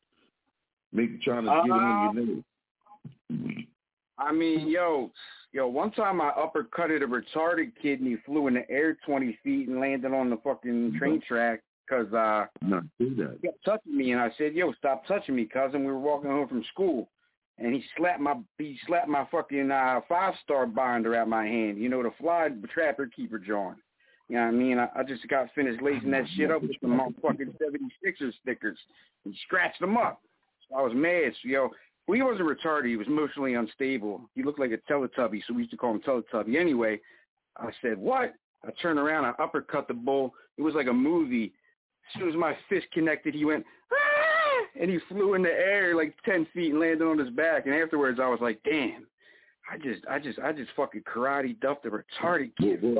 Trying to get them in your nose. I mean, yo, one time I uppercutted a retarded kid and he flew in the air 20 feet and landed on the fucking train track because he kept touching me, and I said, yo, stop touching me, cousin. We were walking home from school. And he slapped my fucking 5-star binder out my hand. You know, the fly trapper keeper joint. You know what I mean? I just got finished lacing that shit up with some fucking 76ers stickers and scratched them up. So I was mad. So, yo, well, he wasn't retarded. He was emotionally unstable. He looked like a Teletubby, so we used to call him Teletubby. Anyway, I said, what? I turned around, I uppercut the bull. It was like a movie. As soon as my fist connected, he went, ah! And he flew in the air like 10 feet and landed on his back. And afterwards, I was like, damn, I just fucking karate duffed a retarded kid. Fuck.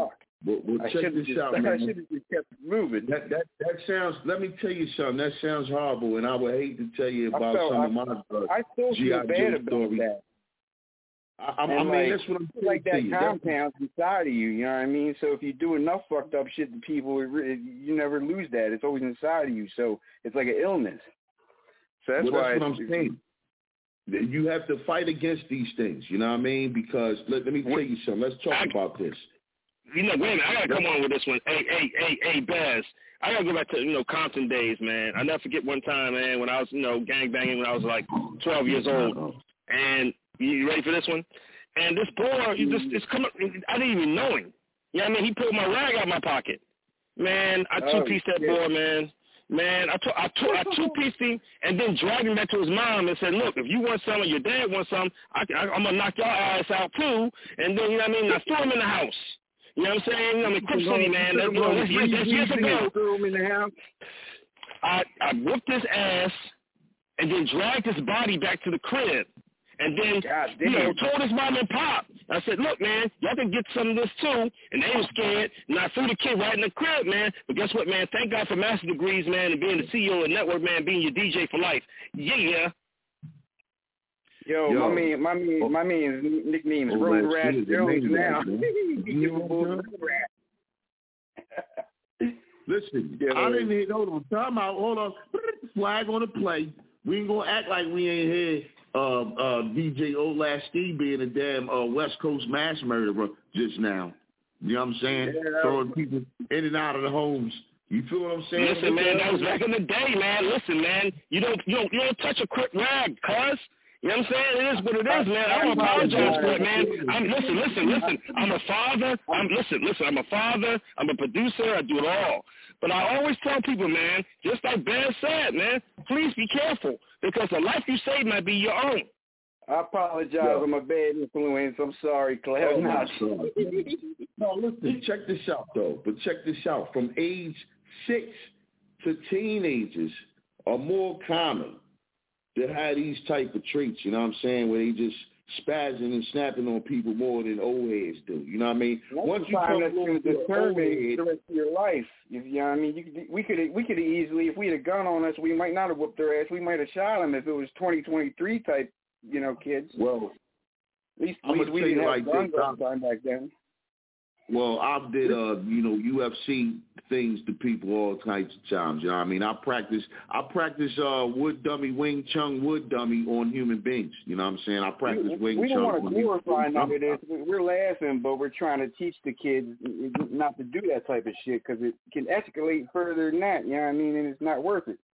Well, check this out, man. I should have just kept moving. That sounds. Let me tell you something. That sounds horrible, and I would hate to tell you about some of my I still feel bad about stories. that. I mean, that's what I'm saying. Like that compounds inside of you, you know what I mean? So if you do enough fucked up shit to people, you never lose that. It's always inside of you. So it's like an illness. So that's why what I'm saying. You have to fight against these things, you know what I mean? Because let me tell you something. Let's talk about this. You know, wait a minute, I gotta come on with this one. Hey, Baz. I gotta go back to, Compton days, man. I never forget one time, man, when I was, gang banging when I was like 12 years old. And you ready for this one? And this boy, it's coming. I didn't even know him. You know what I mean? He pulled my rag out of my pocket. Man, I two-pieced that boy, man. Man, I two-pieced him and then dragged him back to his mom and said, look, if you want something, your dad wants something, I'm going to knock your ass out too. And then, you know what I mean, I threw him in the house. You know what I'm saying? I'm in Crip City, man. That's years ago. Threw him in the house. I whooped his ass and then dragged his body back to the crib. And then, told his mom and pop. I said, look, man, y'all can get some of this too. And they were scared. And I threw the kid right in the crib, man. But guess what, man? Thank God for master degrees, man, and being the CEO of the network, man, being your DJ for life. Yeah. Yo, my man's nickname is Road Rat Jones now. Listen, I didn't hear, hold on, time out, hold on. Flag on the play. We ain't going to act like we ain't here. DJ Old Last Steve being a damn West Coast mass murderer just now. You know what I'm saying? Throwing people in and out of the homes. You feel what I'm saying? Listen, man, that was back in the day, man. Listen, man, you don't touch a Crip rag, cuz. You know what I'm saying? It is what it is, man. I don't apologize for it, man. Listen. I'm a father. I'm a father. I'm a producer. I do it all. But I always tell people, man, just like Bear said, man, please be careful because the life you save might be your own. I apologize. I'm a bad influence. I'm sorry, Claire. Oh, not sorry. No, listen, check this out, though. But check this out. From age 6 to teenagers are more common to have these type of traits, you know what I'm saying, where they just spazzing and snapping on people more than old heads do. You know what I mean? Once you come to determine the rest of your life, you know what I mean? We could easily, if we had a gun on us, we might not have whooped their ass. We might have shot them if it was 2023 type, kids. Well, at least we didn't have guns all the time back then. Well, I did, UFC things to people all types of times. You know what I mean? I practice wood dummy, Wing Chun wood dummy on human beings. You know what I'm saying? I practice Wing Chun. We don't want to glorify none of this. We're laughing, but we're trying to teach the kids not to do that type of shit because it can escalate further than that. You know what I mean? And it's not worth it.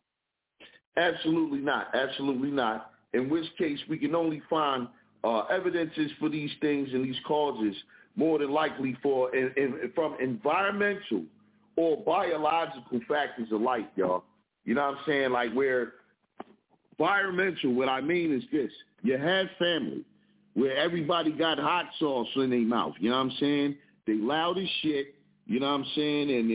Absolutely not. Absolutely not. In which case, we can only find evidences for these things and these causes more than likely from environmental or biological factors alike, y'all. You know what I'm saying? Like where environmental, what I mean is this. You have family where everybody got hot sauce in their mouth. You know what I'm saying? They loud as shit. You know what I'm saying? And,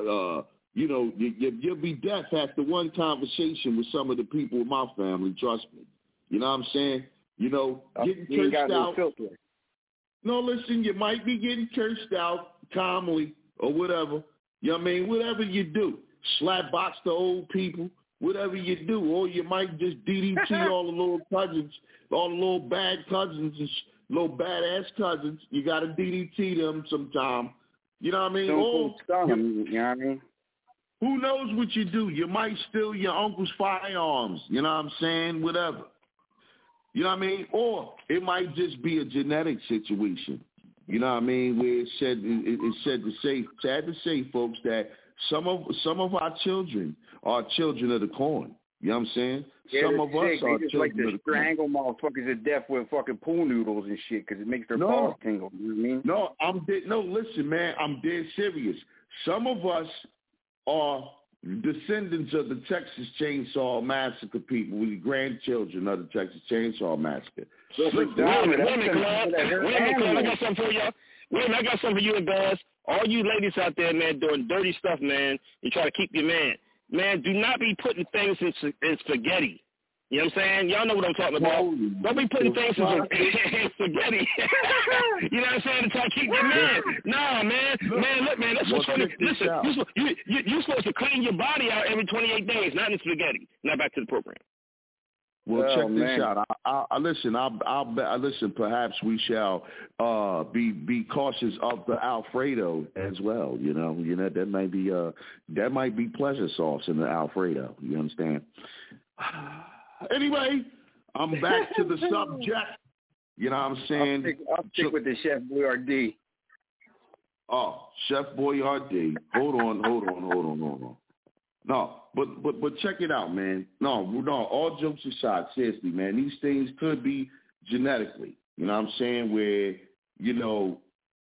you'll be deaf after one conversation with some of the people in my family, trust me. You know what I'm saying? Getting cursed out. No, listen, you might be getting cursed out calmly or whatever. You know what I mean? Whatever you do. Slap box the old people, whatever you do. Or you might just DDT all the little cousins, all the little bad cousins and little badass cousins. You got to DDT them sometime. You know what I mean? You know what I mean? Who knows what you do? You might steal your uncle's firearms. You know what I'm saying? Whatever. You know what I mean? Or it might just be a genetic situation. You know what I mean? Where it's sad to say, folks, that some of our children are children of the corn. You know what I'm saying? Yeah, some of us are just children like of the corn. strangle motherfuckers to death with fucking pool noodles and shit because it makes their balls tingle. You know what I mean? No, listen, man, I'm dead serious. Some of us are descendants of the Texas Chainsaw Massacre people. We grandchildren of the Texas Chainsaw Massacre. Wait a minute, I got something for y'all. I got something for you and Baz. All you ladies out there, man, doing dirty stuff, man, you try to keep your man. Man, do not be putting things in spaghetti. You know what I'm saying? Y'all know what I'm talking about. Don't be putting things in spaghetti. You know what I'm saying? To try to keep your man. Nah, man. Man, look, man, that's what's funny. Listen, you're supposed to clean your body out every 28 days, not in spaghetti. Now back to the program. Well, check this out. I listen. Perhaps we shall be cautious of the Alfredo as well. You know that might be pleasure sauce in the Alfredo. You understand? Anyway, I'm back to the subject. You know what I'm saying? I'll stick with the Chef Boyardee. Oh, Chef Boyardee. Hold on. No, but check it out, man. No, all jokes aside, seriously, man, these things could be genetically. You know what I'm saying? Where, you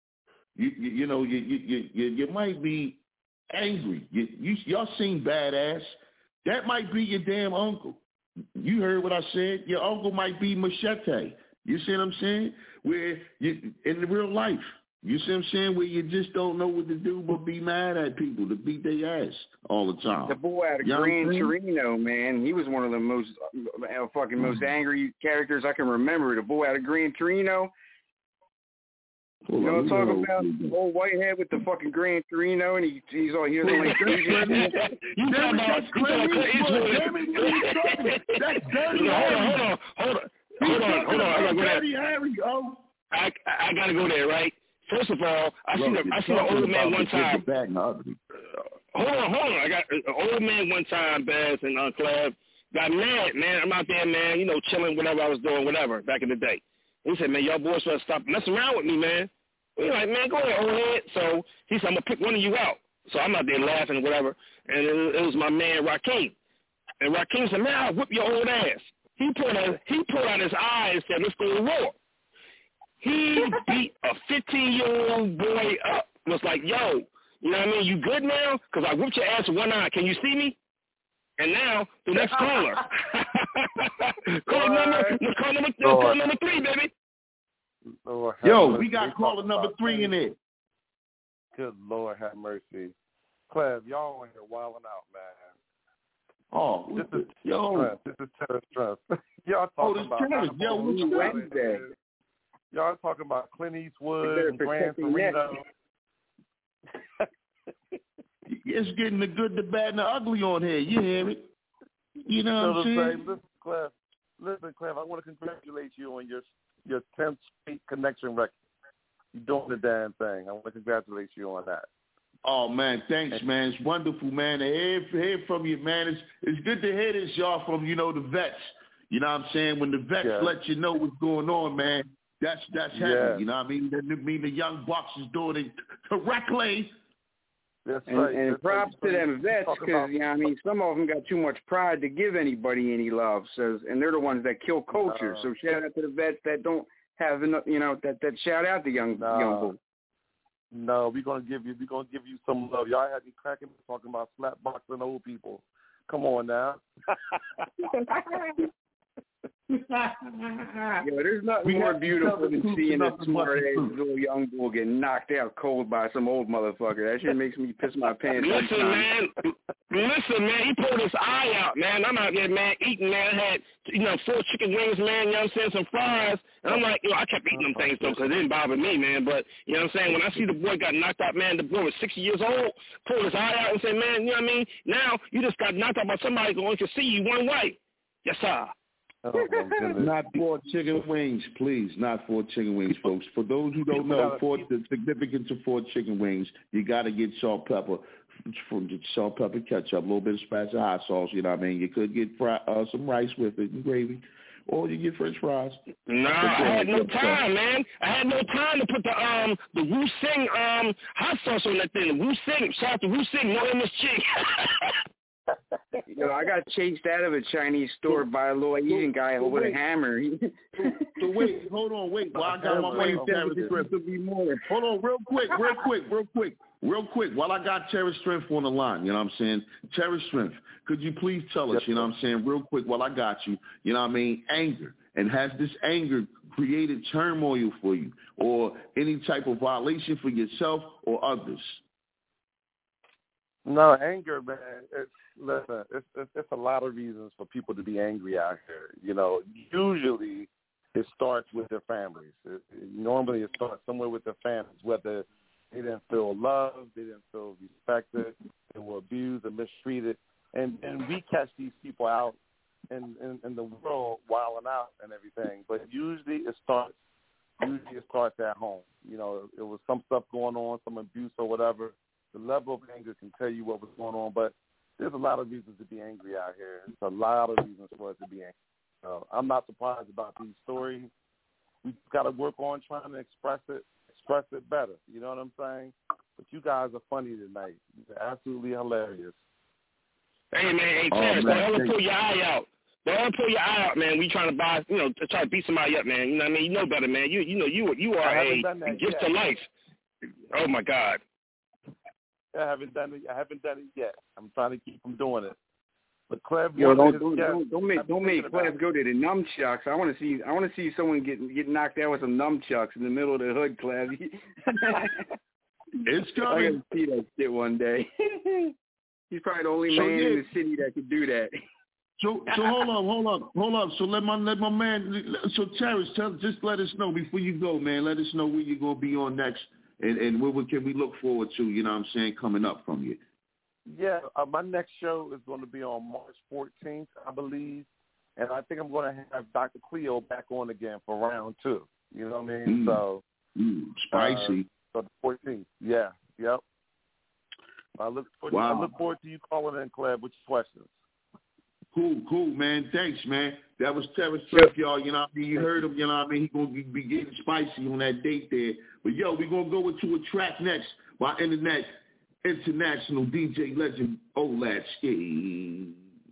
might be angry. Y'all seen Badass. That might be your damn uncle. You heard what I said. Your uncle might be Machete. You see what I'm saying? Where in the real life. You see what I'm saying? Where you just don't know what to do but be mad at people, to beat their ass all the time. The boy out of Gran Torino, man, he was one of the most most angry characters I can remember. The boy out of Gran Torino. You know what I'm talking about? Old white head with the fucking Gran Torino, and he's all here like you talking about Clint Eastwood? That's dirty. Hold on. I gotta go there, right? First of all, I seen an old man one time. Hold on. I got an old man one time, Baz and Cleb, got mad, man. I'm out there, man, chilling, whatever I was doing, whatever, back in the day. He said, man, y'all boys better stop messing around with me, man. We like, man, go ahead, old head. So he said, I'm going to pick one of you out. So I'm out there laughing and whatever. And it was my man, Rakeem. And Rakeem said, man, I'll whip your old ass. He pulled out his eye and said, let's go to war. He beat a 15-year-old boy up. Was like, yo, you know what I mean? You good now? Because I whipped your ass with one eye. Can you see me? And now, the next caller. Call number 3, baby. Lord, yo, we got caller number 3 in there. Good Lord, have mercy. Cleb, y'all in here wilding out, man. Oh, this is Terrence Trust. Y'all talking about Wednesday. Y'all talking about Clint Eastwood and Gran Torino. It's getting the good, the bad, and the ugly on here. You hear me? You know what I'm saying? Listen, Clem, I want to congratulate you on your 10th straight connection record. You're doing the damn thing. I want to congratulate you on that. Oh, man, thanks, man. It's wonderful, man, to hear from you, man. It's good to hear this, y'all, from, the vets. You know what I'm saying? When the vets let you know what's going on, man, that's heavy. Yeah. You know what I mean? That mean the young bucks is doing it correctly. That's right. And props to them vets because, some of them got too much pride to give anybody any love. And they're the ones that kill culture. So shout out to the vets that don't have enough, that shout out the young boys. No, we're gonna give you some love. Y'all had me cracking talking about slapboxing old people. Come on now. There's nothing more beautiful than seeing a smart-ass little young boy get knocked out cold by some old motherfucker. That shit makes me piss my pants. Listen, man, he pulled his eye out, man. I'm out there, man, eating, man. I had, 4 chicken wings, man, you know what I'm saying, some fries. And I'm like, I kept eating them things, though, because it didn't bother me, man. But, you know what I'm saying, when I see the boy got knocked out, man, the boy was 60 years old, pulled his eye out and said, man, you know what I mean? Now you just got knocked out by somebody who only can see you one way. Yes, sir. Not 4 chicken wings, please. Not 4 chicken wings, folks. For those who don't know, the significance of 4 chicken wings, you got to get salt, pepper, ketchup, a little bit of spicy hot sauce. You know what I mean? You could get some rice with it and gravy, or you get French fries. No, I had no time, man. I had no time to put the Wu Sing hot sauce on that thing. The Wu Sing, shout out to Wu Sing, no MSG. I got chased out of a Chinese store by a little Asian guy with a hammer. So wait, hold on, while I got my money, Terrence Strength. Hold on, real quick, while I got Terrence Strength on the line, you know what I'm saying? Terrence Strength, could you please tell us, you know what I'm saying, real quick while I got you, you know what I mean, anger. And has this anger created turmoil for you or any type of violation for yourself or others? No, anger, man. It's a lot of reasons for people to be angry out here. You know, usually it starts with their families. Normally it starts somewhere with their families, whether they didn't feel loved, they didn't feel respected, they were abused or mistreated. And we catch these people out in the world wilding out and everything. But usually it starts at home. You know, it was some stuff going on, some abuse or whatever. The level of anger can tell you what was going on, but there's a lot of reasons to be angry out here. There's a lot of reasons for us to be angry. I'm not surprised about these stories. We've got to work on trying to express it better. You know what I'm saying? But you guys are funny tonight. You're absolutely hilarious. Hey, man, Terrence, don't pull your eye out. Don't pull your eye out, man. We trying to buy, to try to beat somebody up, man. You know what I mean? You know better, man. You are a gift to life. Oh, my God. I haven't done it yet. I'm trying to keep from doing it. But Clef, don't make Clef go to the nunchucks. I want to see someone get knocked out with some nunchucks in the middle of the hood, Clef. It's coming. I gotta see that shit one day. He's probably the only man in the city that could do that. So hold up. So let my man. So Terrence, just let us know before you go, man. Let us know where you're gonna be on next. And what can we look forward to, you know what I'm saying, coming up from you? Yeah, my next show is going to be on March 14th, I believe. And I think I'm going to have Dr. Cleo back on again for round 2. You know what I mean? So spicy. So the 14th. Yeah, yep. I look forward to you calling in, Cleb, with your questions. Cool, man. Thanks, man. That was Terrence Turk, y'all. You know what I mean? You heard him, you know what I mean? He's going to be getting spicy on that date there. But, we're going to go into a track next by international DJ legend Olatsky.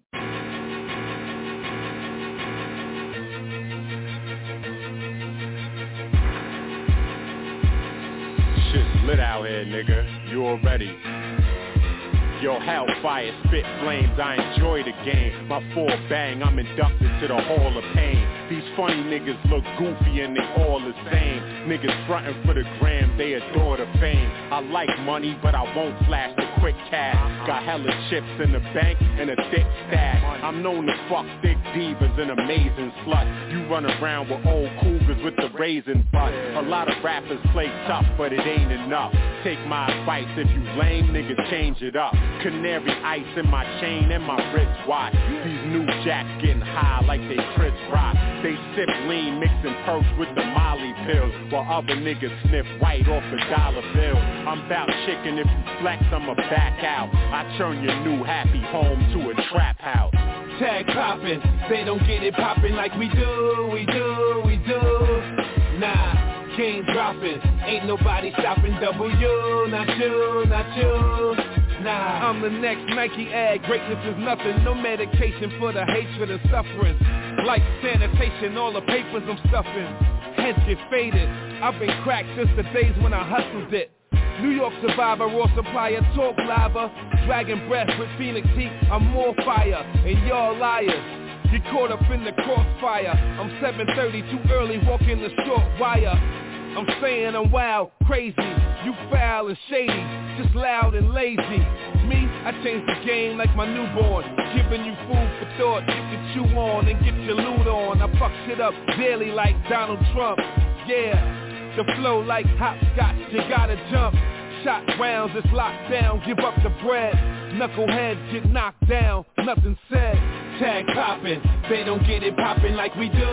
Shit's lit out here, nigga. You already. Yo, hellfire, spit flames, I enjoy the game. My full bang, I'm inducted to the Hall of Pain. These funny niggas look goofy and they all the same. Niggas frontin' for the gram, they adore the fame. I like money, but I won't flash the quick cash. Got hella chips in the bank and a thick stack. I'm known to fuck thick divas and amazing sluts. You run around with old cougars with the raisin butt. A lot of rappers play tough, but it ain't enough. Take my advice, if you lame, nigga, change it up. Canary ice in my chain and my wrist watch. These new jacks getting high like they Chris Rock. They sip lean, mixing perks with the Molly pills, while other niggas sniff white off a dollar bill. I'm bout chicken, if you flex, I'ma back out. I turn your new happy home to a trap house. Tag poppin', they don't get it poppin' like we do. Nah, king droppin', ain't nobody stoppin' W, not you. Nah, I'm the next Nike ad, greatness is nothing. No medication for the hatred and suffering. Like sanitation, all the papers I'm stuffing. Heads get faded, I've been cracked since the days when I hustled it. New York survivor, raw supplier, talk lava. Dragon breath with Phoenix heat, I'm more fire, and y'all liars. Get caught up in the crossfire. I'm 7:30, too early, walking the short wire. I'm saying I'm wild, crazy, you foul and shady, just loud and lazy. Me, I changed the game like my newborn, giving you food for thought, you can chew on and get your loot on. I fuck shit up daily like Donald Trump, yeah. The flow like hopscotch, you gotta jump. Shot rounds, it's locked down, give up the bread. Knuckleheads get knocked down, nothing said. Tag poppin', they don't get it poppin' like we do.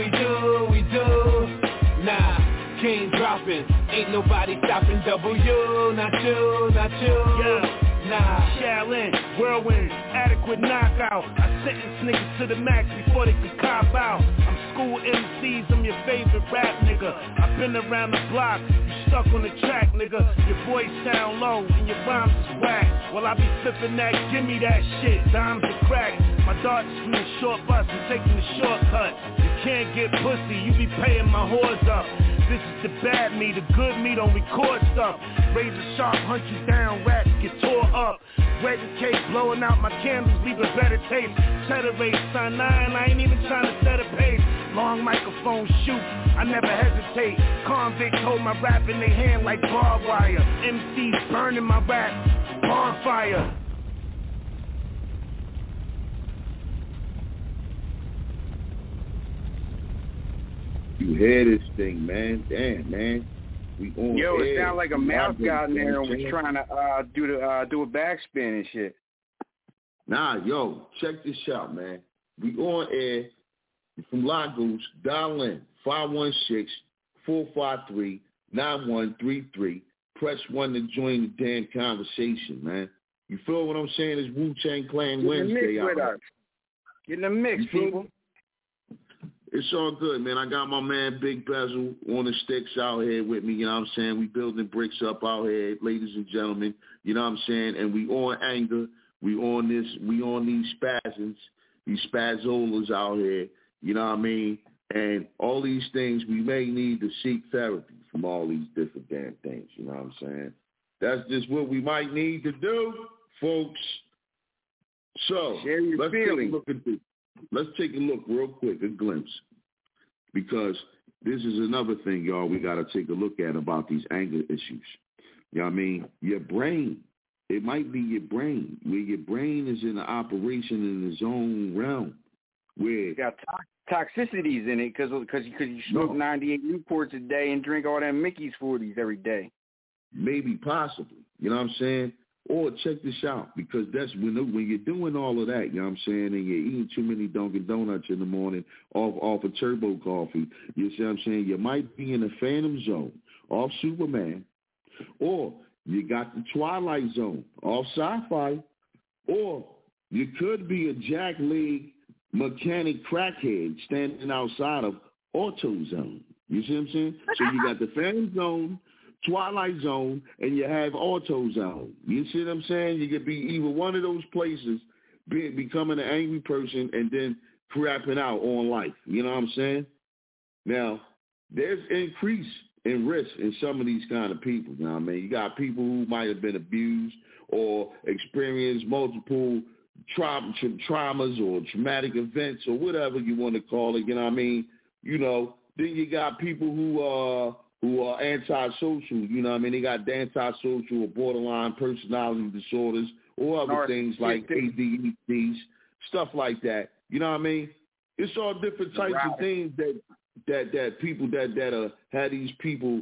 Nah. King dropping, ain't nobody stopping W, not you. Yeah. Nah, Shaolin, whirlwind, adequate knockout. I sentence niggas to the max before they could cop out. I'm school MCs, I'm your favorite rap nigga. I've been around the block, you stuck on the track, nigga. Your voice sound low and your rhymes is whack. Well, I be flipping that, give me that shit, dimes and crack. My daughter's from the short bus and taking the shortcut. You can't get pussy, you be paying my whores up. This is the bad me, the good me don't record stuff. Razor sharp, hunt you down, raps get tore up. Red the cake, blowing out my candles, leave a better taste. Cheddar race, son, I ain't even trying to set a pace. Long microphone shoot, I never hesitate. Convicts hold my rap in their hand like barbed wire. MCs burning my rap. on fire. You hear this thing, man? Damn, man. We on Yo, air. it sounded like a mouse got in there and was trying to do a backspin and shit. Nah, yo, check this out, man. We on air from Lagos. Dial in 516-453-9133. Press 1 to join the damn conversation, man. You feel what I'm saying? It's Wu-Tang Clan Wednesday. Get in the mix, people. It's all good, man. I got my man Big Bezel on the sticks out here with me, you know what I'm saying? We building bricks up out here, ladies and gentlemen, you know what I'm saying? And we on anger. We on these spasms, these spazolas out here, you know what I mean? And all these things, we may need to seek therapy from all these different damn things, you know what I'm saying? That's just what we might need to do, folks. So, let's take a look real quick, a glimpse, because this is another thing, y'all, we got to take a look at about these anger issues. You know what I mean? Your brain, it might be your brain, where your brain is in the operation in its own realm. Where it got toxicities in it because you smoke 98 Newports a day and drink all them Mickey's 40s every day. Maybe, possibly. You know what I'm saying? Or check this out, because that's when you're doing all of that, you know what I'm saying, and you're eating too many Dunkin' Donuts in the morning off of turbo coffee, you see what I'm saying? You might be in the Phantom Zone off Superman, or you got the Twilight Zone off Sci-Fi, or you could be a jackleg mechanic crackhead standing outside of AutoZone. You see what I'm saying? So you got the Phantom Zone, Twilight Zone, and you have AutoZone. You see what I'm saying? You could be either one of those places, becoming an angry person and then crapping out on life. You know what I'm saying? Now, there's increase in risk in some of these kind of people. You know what I mean? You got people who might have been abused or experienced multiple traumas or traumatic events or whatever you want to call it. You know what I mean? You know, then you got people who are antisocial, you know what I mean? They got antisocial or borderline personality disorders or other things like ADHDs, stuff like that. You know what I mean? It's all different types of things that people that had these people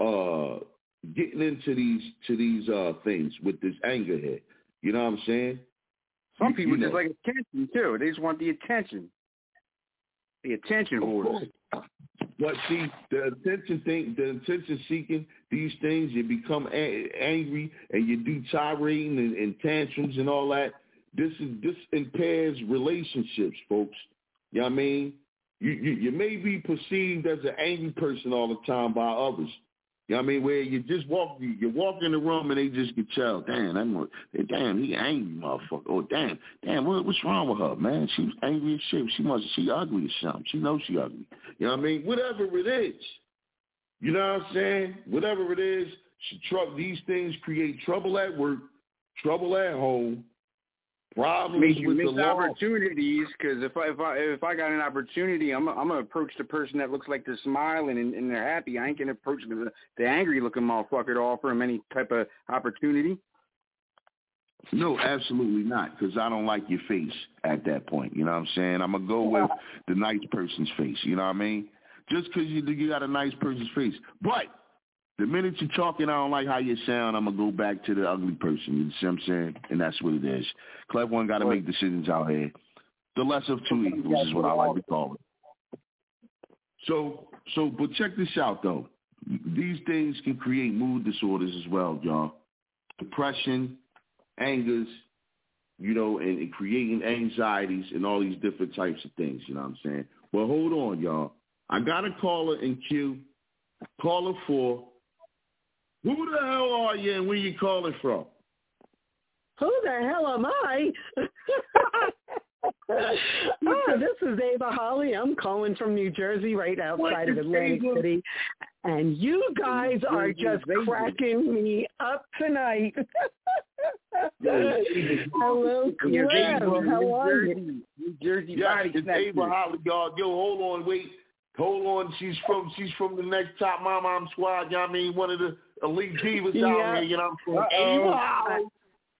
getting into these things with this anger here. You know what I'm saying? Some people just like attention too. They just want the attention. The attention whores. But see, the attention seeking, these things, you become angry and you do tirading and tantrums and all that. This impairs relationships, folks. You know what I mean? You may be perceived as an angry person all the time by others. You know what I mean? Where you walk in the room and they just can tell, damn, he angry motherfucker. Or damn, what's wrong with her, man? She was angry as shit. She ugly or something. She knows she ugly. You know what I mean? Whatever it is. You know what I'm saying? Whatever it is, these things create trouble at work, trouble at home, problems with the law. Opportunities, because if I got an opportunity, I'm gonna approach the person that looks like they're smiling and they're happy. I ain't gonna approach the angry looking motherfucker to offer him any type of opportunity. No, absolutely not, because I don't like your face at that point. You know what I'm saying? I'm going to go with the nice person's face. You know what I mean? Just because you got a nice person's face. But the minute you're talking, I don't like how you sound, I'm going to go back to the ugly person. You see what I'm saying? And that's what it is. Clever one got to make decisions out here. The lesser of two evils is what I like to call it. So, but check this out, though. These things can create mood disorders as well, y'all. Depression, angers, you know, and creating anxieties and all these different types of things, you know what I'm saying? Well, hold on, y'all. I got a caller in queue. Caller 4. Who the hell are you and where you calling from? Who the hell am I? This is Ava Holly. I'm calling from New Jersey, right outside of Atlantic City. And you guys are just cracking me up tonight. Hello, Clem. How are you? New Jersey body. It's Ava Holly, y'all. Yo, hold on, wait. Hold on. She's from the next Top Mom squad. You know what I mean? One of the elite divas out here. You know what I'm saying? Ava Holly.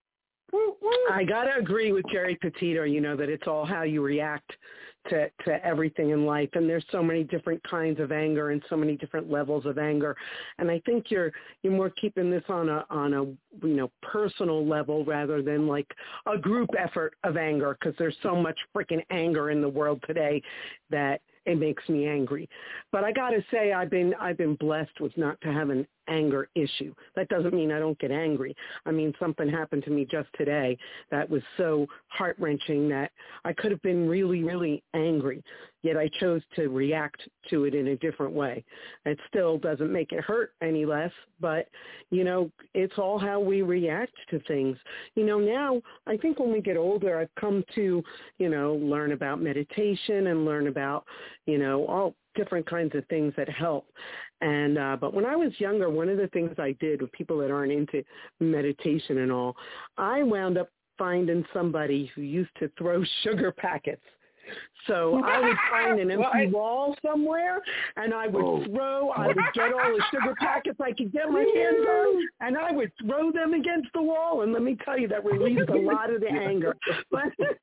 I got to agree with Jerry Petito, that it's all how you react to everything in life. And there's so many different kinds of anger and so many different levels of anger. And I think you're more keeping this on a personal level rather than like a group effort of anger, because there's so much freaking anger in the world today that it makes me angry. But I got to say, I've been blessed with not to have an anger issue. That doesn't mean I don't get angry. I mean, something happened to me just today that was so heart-wrenching that I could have been really, really angry, yet I chose to react to it in a different way. It still doesn't make it hurt any less, but, it's all how we react to things. Now I think when we get older, I've come to, learn about meditation and learn about, all different kinds of things that help. And but when I was younger, one of the things I did with people that aren't into meditation and all, I wound up finding somebody who used to throw sugar packets. So I would find an empty wall somewhere, and I would get all the sugar packets I could get my hands on, and I would throw them against the wall. And let me tell you, that released a lot of the anger. But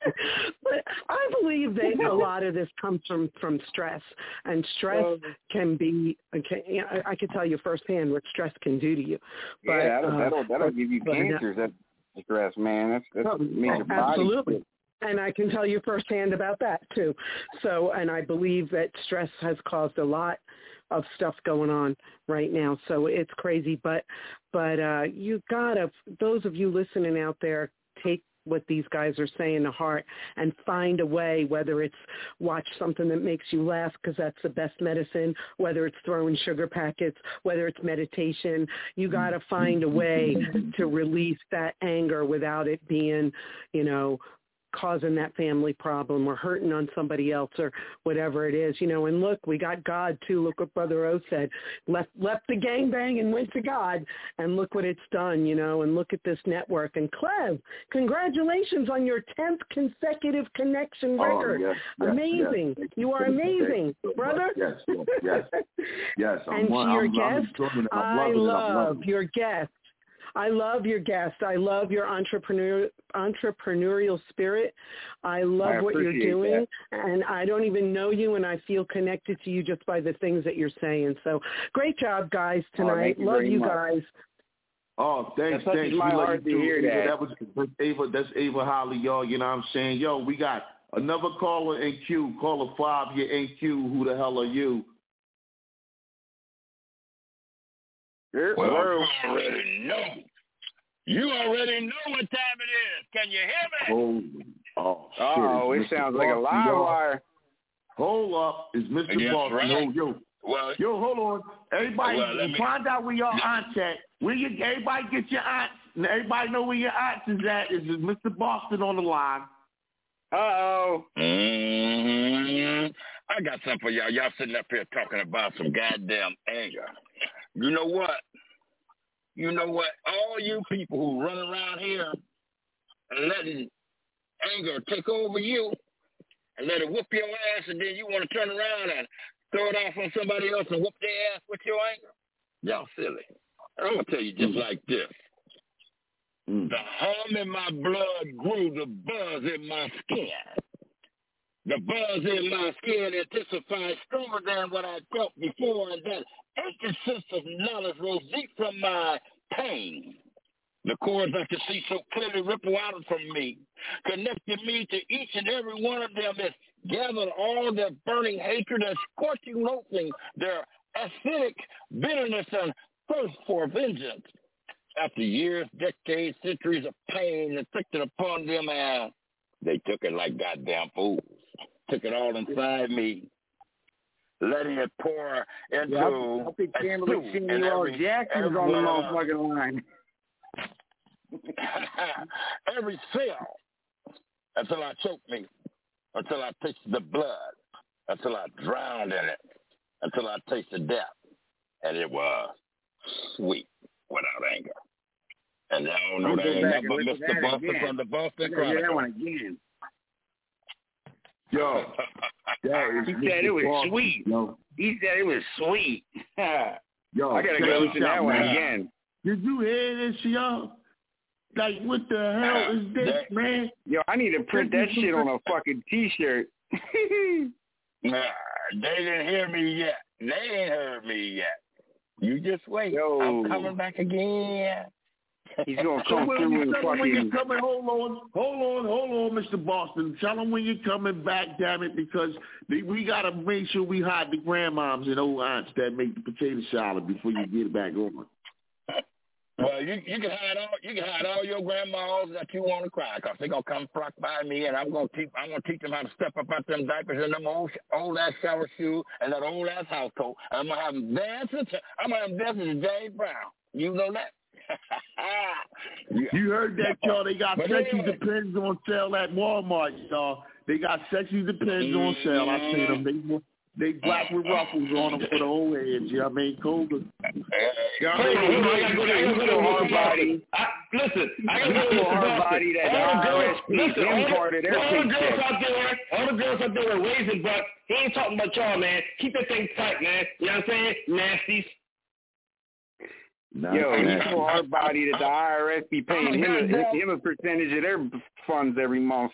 I believe that a lot of this comes from stress, and stress can be. I can tell you firsthand what stress can do to you. But, that'll give you cancers. That stress, man. That means your body. Absolutely. And I can tell you firsthand about that, too. So, and I believe that stress has caused a lot of stuff going on right now. So it's crazy. But you gotta, those of you listening out there, take what these guys are saying to heart and find a way, whether it's watch something that makes you laugh because that's the best medicine, whether it's throwing sugar packets, whether it's meditation. You got to find a way to release that anger without it being, causing that family problem or hurting on somebody else or whatever it is, and look, we got God too. Look what Brother O said, left the gangbang and went to God, and look what it's done, and look at this network. And Clev, congratulations on your 10th consecutive connection record. Yes, amazing. Yes. You are amazing, brother. Yes. And to your guest, I love your guest. I love your guest. I love your entrepreneurial spirit. I love what you're doing. And I don't even know you, and I feel connected to you just by the things that you're saying. So great job, guys, tonight. Love you guys. Oh, thanks. My heart to hear that. That's Ava Holly, y'all. You know what I'm saying? Yo, we got another caller in queue. Caller 5, you're in queue. Who the hell are you? Well, you already know. You already know what time it is. Can you hear me? Oh, it sounds like a live wire. Hold up. It's Mr. Boston. Right. Yo, hold on. Everybody, find out where your aunt's at. Everybody get your aunts. Everybody know where your aunts is at. It's Mr. Boston on the line. Uh-oh. I got something for y'all. Y'all sitting up here talking about some goddamn anger. You know what? All you people who run around here and letting anger take over you and let it whoop your ass, and then you want to turn around and throw it off on somebody else and whoop their ass with your anger, y'all silly. I'm going to tell you just like this. The hum in my blood grew the buzz in my skin. The buzz in my skin intensified stronger than what I felt before, and that ancient sense of knowledge rose deep from my pain. The chords I could see so clearly ripple out from me, connected me to each and every one of them that gathered all their burning hatred and scorching loathing, their acidic bitterness and thirst for vengeance. After years, decades, centuries of pain inflicted upon them, and they took it like goddamn fools. Took it all inside me, letting it pour into I think Samuel Jackson's on the motherfucking line. Every cell, until I choked me, until I tasted the blood, until I drowned in it, until I tasted death. And it was sweet without anger. And I don't know that ain't nothing but Mr. Boston from the Boston Chronicle. That one again. Yo, he said it was sweet. Yo. He said it was sweet. Yo, I gotta go listen to that one again. Did you hear this, yo? Like, what the hell is this, man? Yo, I need to print that shit on a fucking T-shirt. Nah, they didn't hear me yet. They ain't heard me yet. You just wait. Yo. I'm coming back again. He's gonna come through and fucking. When you're coming, hold on, Mr. Boston. Tell them when you're coming back, damn it, because we gotta make sure we hide the grandmoms and old aunts that make the potato salad before you get it back on. Well, you can hide all your grandmas that you want to cry, cause they gonna come flock by me, and I'm gonna teach them how to step up out them diapers and them old ass shower shoes and that old ass house coat. I'm gonna have them dancing. I'm gonna have them dancing to James Brown. You know that. You heard that, y'all. They got sexy Depends on sale at Walmart, y'all. They got sexy Depends on sale. I seen them. They black with ruffles on them for the old heads. You know what I mean? Colder. Listen, I gotta go to hard body. Listen, I gotta go to hard body that IRS imported their paycheck. All the girls out there are raising butts. He ain't talking about y'all, man. Keep that thing tight, man. You know what I'm saying? Nasties. Yo, he's so hard body that the IRS be paying him a percentage of their funds every month.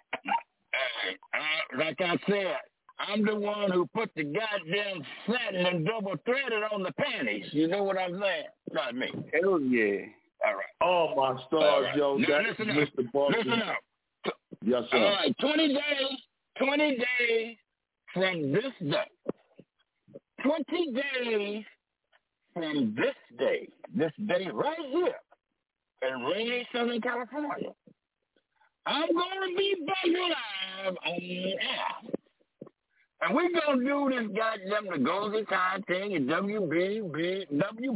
Like I said, I'm the one who put the goddamn satin and double threaded on the panties. You know what I'm saying? Not me. Hell yeah. All right. Oh, my stars, right. Yo. Now, That's listen Mr. Boston. Listen up. Yes, sir. All right, 20 days from this day. 20 days from this day right here in rainy Southern California, I'm going to be back live on air. And we're going to do this goddamn the Golden Time thing at WBNN,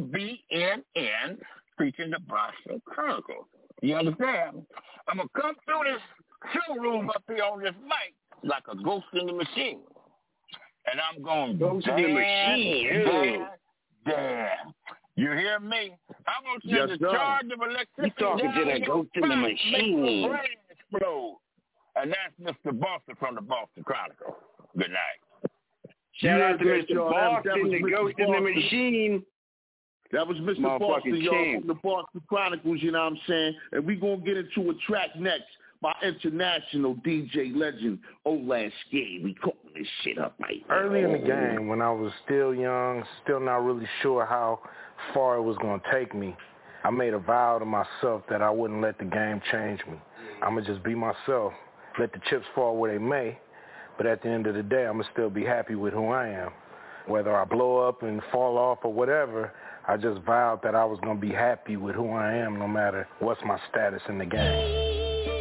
featuring the Boston Chronicle. You understand? I'm going to come through this showroom up here on this mic like a ghost in the machine. And I'm going to ghost in the machine. Damn. You hear me? I'm going to take the charge of electricity. You talking to that ghost in the machine. Make the brain explode. And that's Mr. Boston from the Boston Chronicle. Good night. Shout out to Mr. Boston, the ghost in the machine. That was Mr. Boston, y'all, from the Boston Chronicles, you know what I'm saying? And we're going to get into a track next by international DJ legend Olasky. We cooking this shit up right now. Early in the game, when I was still young, still not really sure how far it was going to take me, I made a vow to myself that I wouldn't let the game change me. I'm going to just be myself, let the chips fall where they may, but at the end of the day, I'm going to still be happy with who I am. Whether I blow up and fall off or whatever, I just vowed that I was going to be happy with who I am no matter what's my status in the game.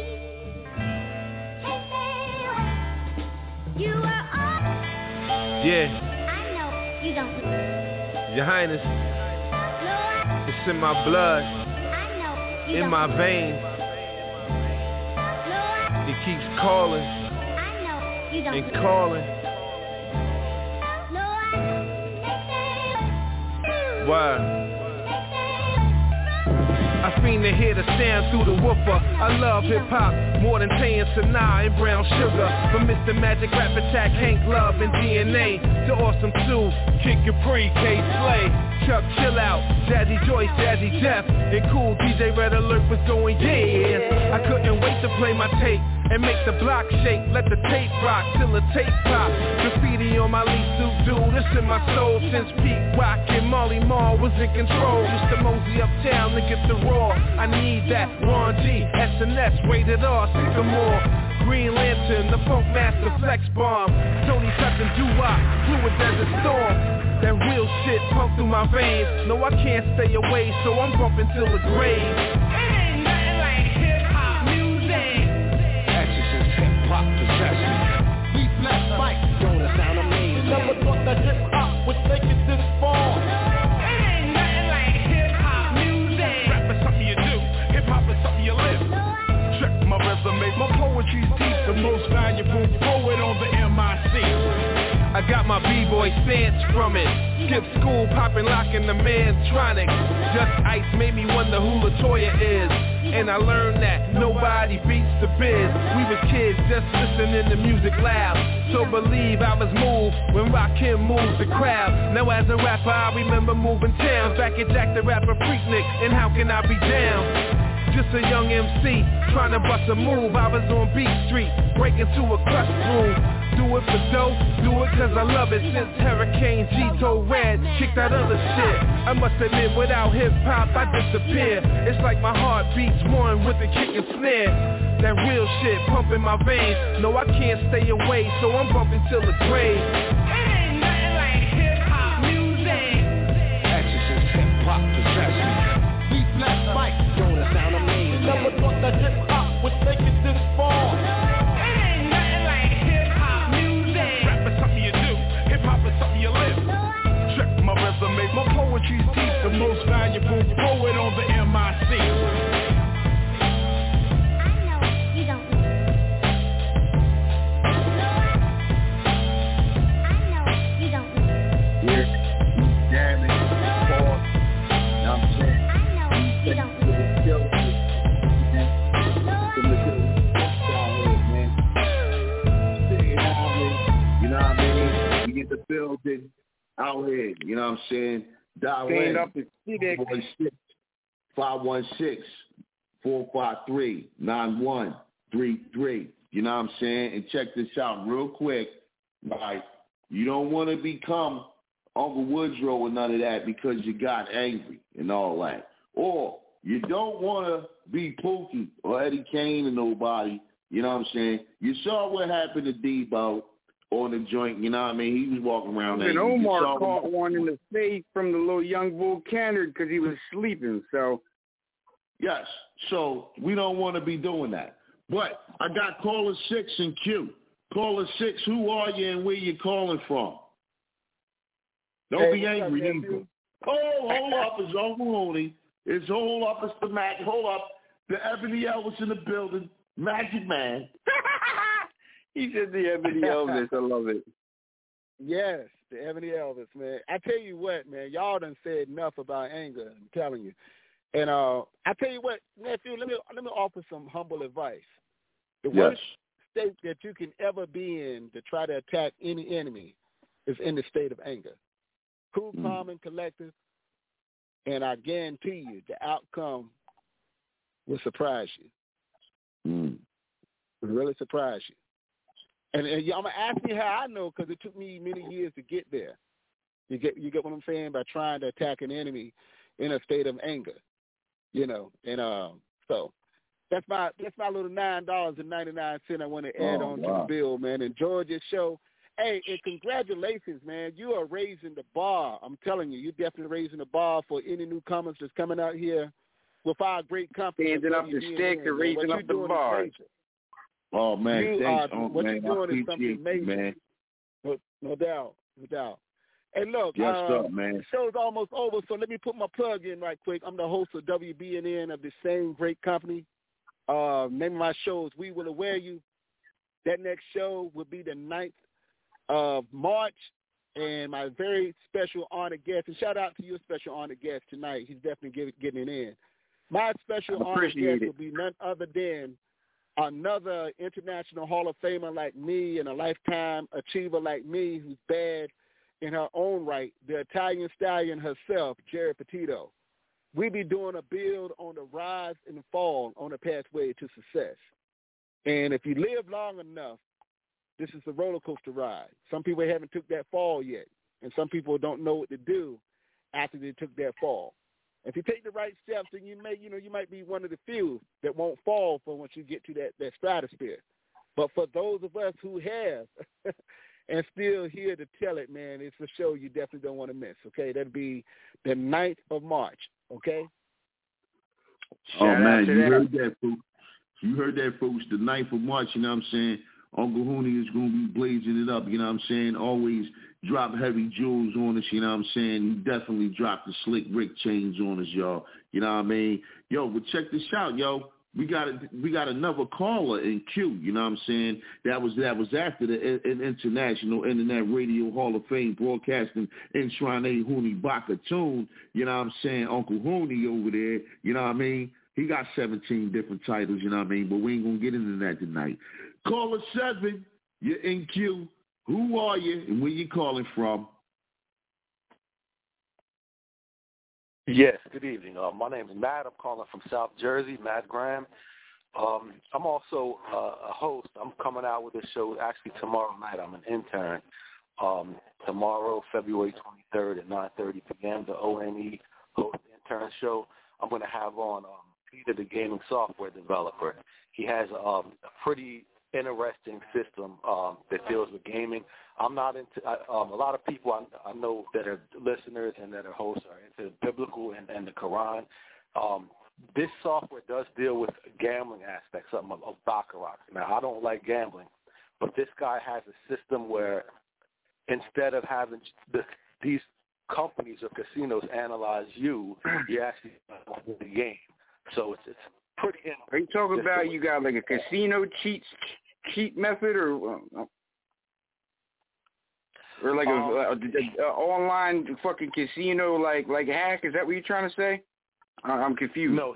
Yeah. I know you don't. Your Highness, it's in my blood, in my veins. It keeps calling and calling. Why? I fiend to hear the sound through the woofer. I love hip-hop more than Tay and Sanaa and Brown Sugar. From Mr. Magic, Rap Attack, Hank Love and DNA to Awesome 2, Kid Capri, K-Slay, Chuck Chill Out, Jazzy Joyce, Jazzy Jeff, and Cool DJ Red Alert was going yeah. I couldn't wait to play my tape and make the block shake, let the tape rock till the tape pop. Graffiti on my leaf suit, dude, it's in my soul since Pete Rock and Marley Marl was in control. Used to mosey uptown to get the raw. I need that Ron G, SNS, Rated R, Sycamore, Green Lantern, the Funk Master, Flex Bomb, Tony Tuck and Doo-Wop, Fluid Desert Storm. That real shit pump through my veins. No, I can't stay away, so I'm bumping till the grave. Ain't nothing like hip-hop music. Hip-hop possession. We black Mike, don't it sound amazing? Never thought that hip-hop would take it this far. It ain't nothing like hip-hop music. Rap is something you do, hip-hop is something you live. Check my resume, my poetry's deep. The most valuable poet on the MIC. I got my b-boy stance from it. Skip school, poppin', lockin' the Mantronic. Just Ice made me wonder who LaToya is. And I learned that nobody beats the biz. We was kids just listening to music loud. So believe I was moved when Rakim moved the crowd. Now as a rapper I remember moving towns. Back at Jack the Rapper Freaknik, and how can I be down? Just a young MC trying to bust a move. I was on Beat Street, breaking to a clutch groove. Do it for dope, do it cause I love it. Since Hurricane G told Red, kick that other shit. I must admit, without hip-hop, I disappear. It's like my heart beats one with the kick and snare. That real shit pumping my veins. No, I can't stay away, so I'm bumping till the grave. Ain't nothing like hip-hop music. Exorcist hip-hop possession. We bless Mike, yo, that sound amazing. Never thought that hip-hop would take it this far. Ain't nothing like hip-hop music. Rap is something you do, hip-hop is something you live. Check my resume, my poetry's deep. The most valuable poet on the MIC. The building out here, you know what I'm saying? Dial in 516-453-9133. You know what I'm saying? And check this out real quick. Like, you don't want to become Uncle Woodrow or none of that because you got angry and all that. Or you don't want to be Pookie or Eddie Kane or nobody. You know what I'm saying? You saw what happened to Debo on the joint, you know what I mean? He was walking around there. And Omar caught one in the face from the little young bull Cannard because he was sleeping, so. Yes, so we don't want to be doing that. But I got caller 6 in queue. Caller 6, who are you and where you calling from? Don't be angry, either. Oh, hold up, it's Uncle Hooney. Hold up, it's the Mac. Hold up, the Ebony Elvis in the building. Magic Man. He said the Ebony Elvis. I love it. Yes, the Ebony Elvis, man. I tell you what, man, y'all done said enough about anger, I'm telling you. And I tell you what, nephew, let me offer some humble advice. The worst state that you can ever be in to try to attack any enemy is in the state of anger. Cool, calm, and collective. And I guarantee you the outcome will surprise you. Will really surprise you. And I'm going to ask you how I know, because it took me many years to get there. You get what I'm saying? By trying to attack an enemy in a state of anger, you know. And so that's my little $9.99 I want to add on to the bill, man. Enjoy this show. Hey, and congratulations, man. You are raising the bar. I'm telling you, you're definitely raising the bar for any newcomers that's coming out here with our great company. Standing up the stick and raising up the bar. Oh, man, thanks. What you're doing is something amazing. Man. No doubt. Hey, look, the show's almost over, so let me put my plug in right quick. I'm the host of WBNN of the same great company. Name of my show is We Will Aware You. That next show will be the 9th of March, and my very special honored guest, and shout out to your special honored guest tonight. He's definitely getting it in. My special honored guest will be none other than another international Hall of Famer like me and a lifetime achiever like me who's bad in her own right, the Italian stallion herself, Jerry Petito. We be doing a build on the rise and fall on the pathway to success. And if you live long enough, this is a roller coaster ride. Some people haven't took that fall yet, and some people don't know what to do after they took that fall. If you take the right steps, then you might be one of the few that won't fall for once you get to that stratosphere. But for those of us who have and still here to tell it, man, it's a show you definitely don't want to miss, okay? That'll be the 9th of March, okay? Man, you heard that, folks. You heard that, folks. The 9th of March, you know what I'm saying? Uncle Hooney is going to be blazing it up, you know what I'm saying? Always drop heavy jewels on us, you know what I'm saying? He definitely dropped the slick Rick chains on us, y'all. You know what I mean? Yo, but check this out, yo. We got another caller in queue, you know what I'm saying? That was after the International Internet Radio Hall of Fame broadcasting Enshrine Hooney Bakatoon, you know what I'm saying? Uncle Hooney over there, you know what I mean? He got 17 different titles, you know what I mean? But we ain't going to get into that tonight. Caller 7, you're in queue. Who are you and where you calling from? Yes, good evening. My name is Matt. I'm calling from South Jersey, Matt Graham. I'm also a host. I'm coming out with a show actually tomorrow night. I'm an intern. Tomorrow, February 23rd at 9:30 p.m., the ONE host intern show. I'm going to have on Peter, the gaming software developer. He has a pretty interesting system that deals with gaming. I'm not into a lot of people I know that are listeners and that are hosts are into biblical and the Quran. This software does deal with gambling aspects, something of baccarat. Now, I don't like gambling, but this guy has a system where instead of having these companies or casinos analyze you actually win the game. So it's pretty interesting. Are you talking about you got like a casino cheat method or like a online fucking casino like hack? Is that what you're trying to say? I'm confused. No,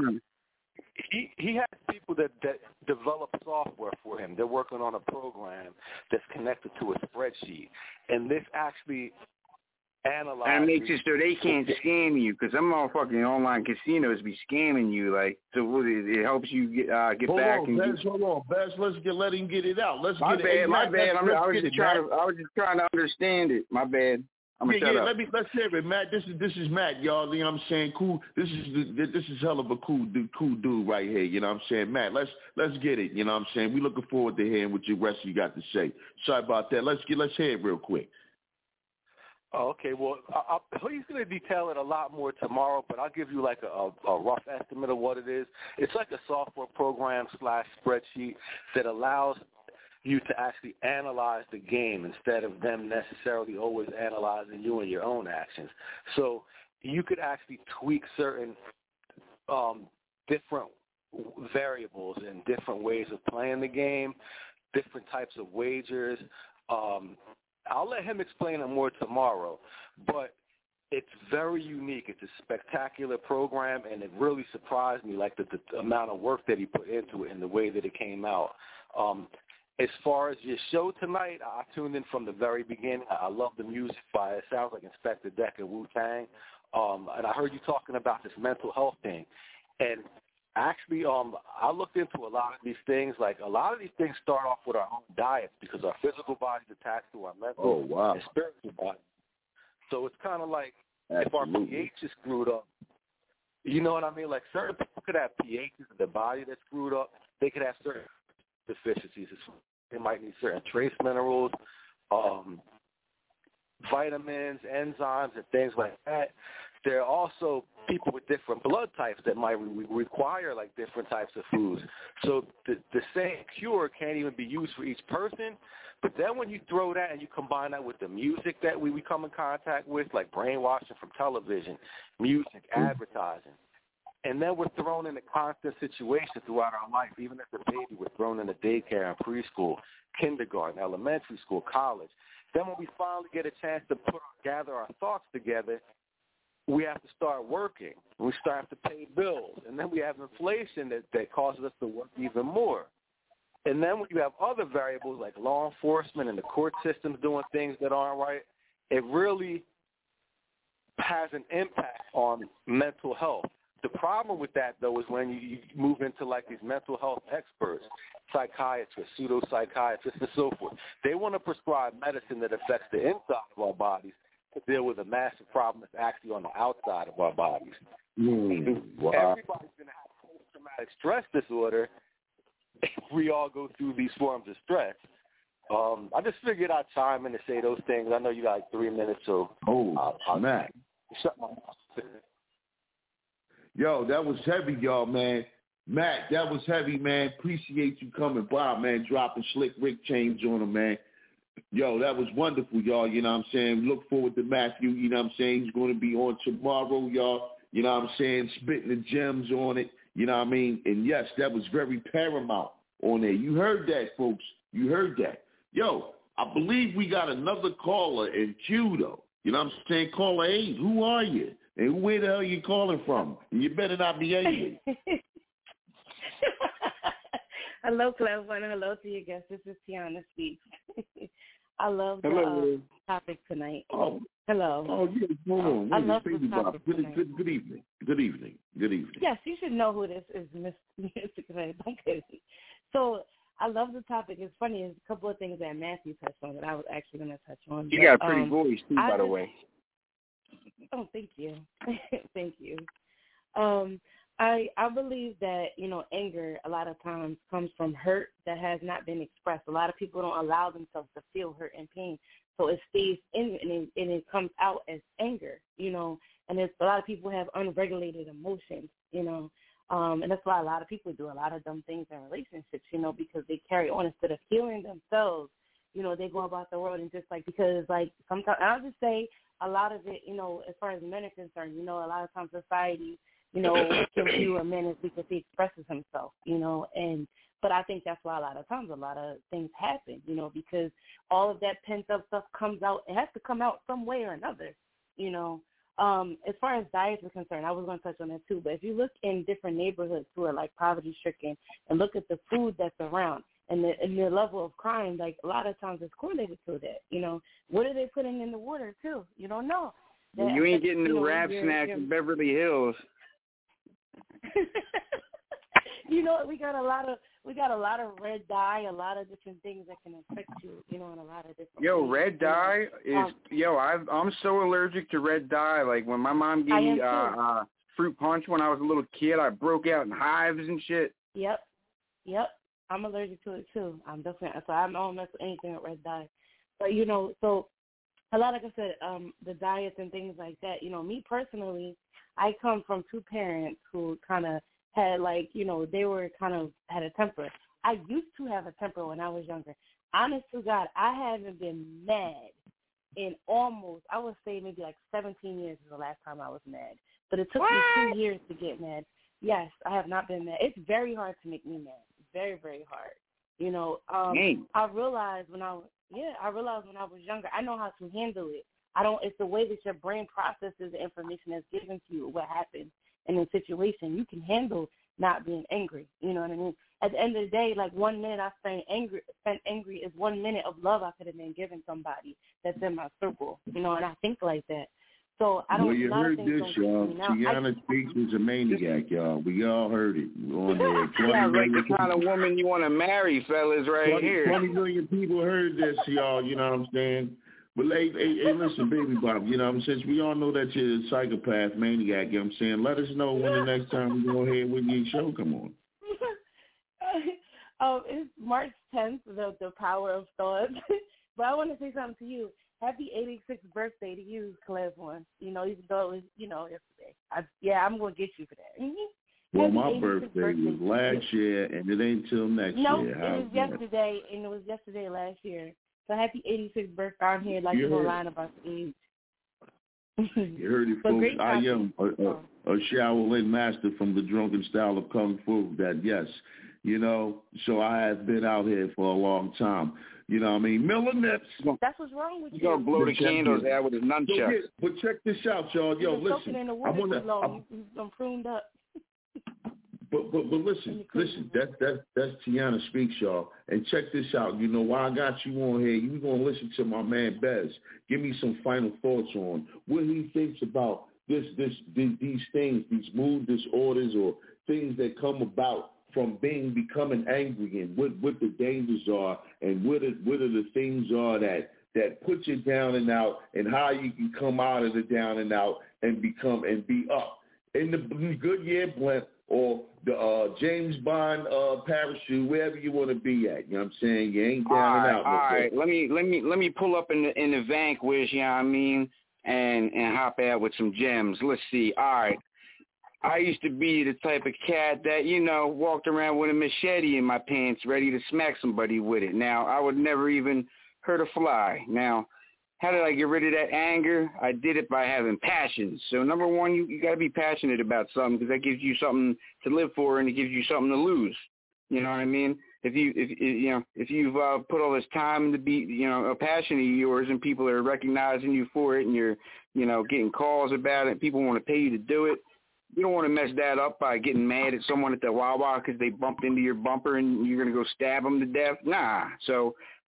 he has people that develop software for him. They're working on a program that's connected to a spreadsheet, and this actually analyzes. And makes it so they can't scam you, because some motherfucking online casinos be scamming you. Like, so it helps you get back. Hold on, Bez. Let him get it out. My bad. I was just trying to understand it. My bad. Let's hear it, Matt. This is Matt, y'all. You know what I'm saying? Cool. This is hell of a cool dude right here. You know what I'm saying, Matt? Let's get it. You know what I'm saying? We looking forward to hearing what the rest of you got to say. Sorry about that. Let's hear it real quick. Oh, okay. Well, he's going to detail it a lot more tomorrow, but I'll give you like a rough estimate of what it is. It's like a software program / spreadsheet that allows you to actually analyze the game instead of them necessarily always analyzing you and your own actions. So you could actually tweak certain different variables and different ways of playing the game, different types of wagers. I'll let him explain it more tomorrow, but it's very unique. It's a spectacular program, and it really surprised me, like the amount of work that he put into it and the way that it came out. As far as your show tonight, I tuned in from the very beginning. I love the music it sounds like Inspector Deck and Wu-Tang. And I heard you talking about this mental health thing. And actually, I looked into a lot of these things. Like, a lot of these things start off with our own diets because our physical body's attached to our mental and spiritual body. So it's kind of like if our pH is screwed up, you know what I mean? Like, certain people could have pHs in their body that's screwed up. They could have certain deficiencies. They might need certain trace minerals, vitamins, enzymes, and things like that. There are also people with different blood types that might require like different types of foods. So the same cure can't even be used for each person. But then when you throw that and you combine that with the music that we come in contact with, like brainwashing from television, music, advertising, and then we're thrown in a constant situation throughout our life. Even as a baby, we're thrown into daycare and preschool, kindergarten, elementary school, college. Then when we finally get a chance to gather our thoughts together, we have to start working. We start to pay bills. And then we have inflation that causes us to work even more. And then when you have other variables like law enforcement and the court systems doing things that aren't right, it really has an impact on mental health. The problem with that, though, is when you move into, like, these mental health experts, psychiatrists, pseudo-psychiatrists, and so forth. They want to prescribe medicine that affects the inside of our bodies to deal with a massive problem that's actually on the outside of our bodies. Wow. Everybody's going to have post-traumatic stress disorder if we all go through these forms of stress. I just figured I'd chime in to say those things. I know you got like 3 minutes, so I'll Matt. Shut my mouth. Yo, that was heavy, y'all, man. Matt, that was heavy, man. Appreciate you coming by, man, dropping Slick Rick chains on him, man. Yo, that was wonderful, y'all. You know what I'm saying? Look forward to Matthew. You know what I'm saying? He's going to be on tomorrow, y'all. You know what I'm saying? Spitting the gems on it. You know what I mean? And, yes, that was very paramount on there. You heard that, folks. You heard that. Yo, I believe we got another caller in queue, though. You know what I'm saying? Caller 8, who are you? And where the hell are you calling from? And you better not be angry. Hello, Clever One. Hello to your guest. This is Tiana Speaks. I love the topic tonight. Oh. Hello. Oh, yes. Hold on. I love the topic tonight. Good evening. Good evening. Good evening. Yes, you should know who this is, Mr. Don't kid me. So I love the topic. It's funny. There's a couple of things that Matthew touched on that I was actually going to touch on. You got a pretty voice, too, by the way. Oh, thank you. Thank you. I believe that, anger a lot of times comes from hurt that has not been expressed. A lot of people don't allow themselves to feel hurt and pain. So it stays in and it comes out as anger, and a lot of people have unregulated emotions, and that's why a lot of people do a lot of dumb things in relationships, because they carry on instead of healing themselves. They go about the world and just because sometimes, I'll just say a lot of it, as far as men are concerned, a lot of times society, can view a man as because he expresses himself, but I think that's why a lot of times a lot of things happen, because all of that pent-up stuff comes out. It has to come out some way or another, As far as diets are concerned, I was going to touch on that too, but if you look in different neighborhoods who are poverty-stricken and look at the food that's around and the level of crime, a lot of times it's correlated to that, What are they putting in the water too? You don't know. You ain't getting the rap snacks in Beverly Hills. We got a lot of red dye, a lot of different things that can affect you, in a lot of different ways. Red dye is I'm so allergic to red dye. Like when my mom gave me fruit punch when I was a little kid, I broke out in hives and shit. Yep. I'm allergic to it too. I'm definitely so I don't mess with anything with red dye. But so a lot, like I said, the diets and things like that. Me personally, I come from two parents who kind of had they were kind of had a temper. I used to have a temper when I was younger. Honest to God, I haven't been mad in almost, I would say maybe 17 years is the last time I was mad. But it took me 2 years to get mad. Yes, I have not been mad. It's very hard to make me mad. Very, very hard. I realized when I was younger, I know how to handle it. It's the way that your brain processes the information that's given to you, what happened in a situation. You can handle not being angry. You know what I mean? At the end of the day, 1 minute I spent angry is 1 minute of love I could have been giving somebody that's in my circle. And I think like that. So I don't. Well, you heard this, y'all. Tiana Speaks is a maniac, y'all. We all heard it. On there. Sounds like the kind of woman you want to marry, fellas, right here. 20 million people heard this, y'all. You know what I'm saying? But hey, listen, baby Bob, since we all know that you're a psychopath, maniac, you know what I'm saying, let us know when the next time we go ahead with your show come on. It's March 10th, the Power of Thought. But I want to say something to you. Happy 86th birthday to you, Cleveland. Even though it was, yesterday. I'm going to get you for that. Mm-hmm. Well, my birthday was last year, and it ain't till next year. No, it was yesterday, and it was yesterday last year. So happy 86th birthday. I'm here you're going to lie about the age. You heard it, folks. I am a Shaolin master from the drunken style of Kung Fu. That, yes, so I have been out here for a long time. You know what I mean? Miller Nips. That's what's wrong with you. You're going to blow the candles out with his nunchucks. But check this out, y'all. Yo, listen. I'm pruned up. But listen, that's Tiana Speaks, y'all. And check this out. Why I got you on here, you're going to listen to my man Bez. Give me some final thoughts on what he thinks about these things, these mood disorders or things that come about from becoming angry, and what the dangers are, and what are the things are that put you down and out, and how you can come out of the down and out and be up. In the Goodyear blimp or the James Bond parachute, wherever you want to be at. You know what I'm saying? You ain't down and out. All right. Let me pull up in the Vanquish, you know what I mean, and hop out with some gems. Let's see. All right. I used to be the type of cat that, walked around with a machete in my pants ready to smack somebody with it. Now, I would never even hurt a fly. Now, how did I get rid of that anger? I did it by having passion. So, number one, you got to be passionate about something, because that gives you something to live for, and it gives you something to lose. You know what I mean? If you've put all this time into a passion of yours, and people are recognizing you for it, and you're, getting calls about it, people want to pay you to do it, you don't want to mess that up by getting mad at someone at the Wawa because they bumped into your bumper and you're going to go stab them to death. Nah. So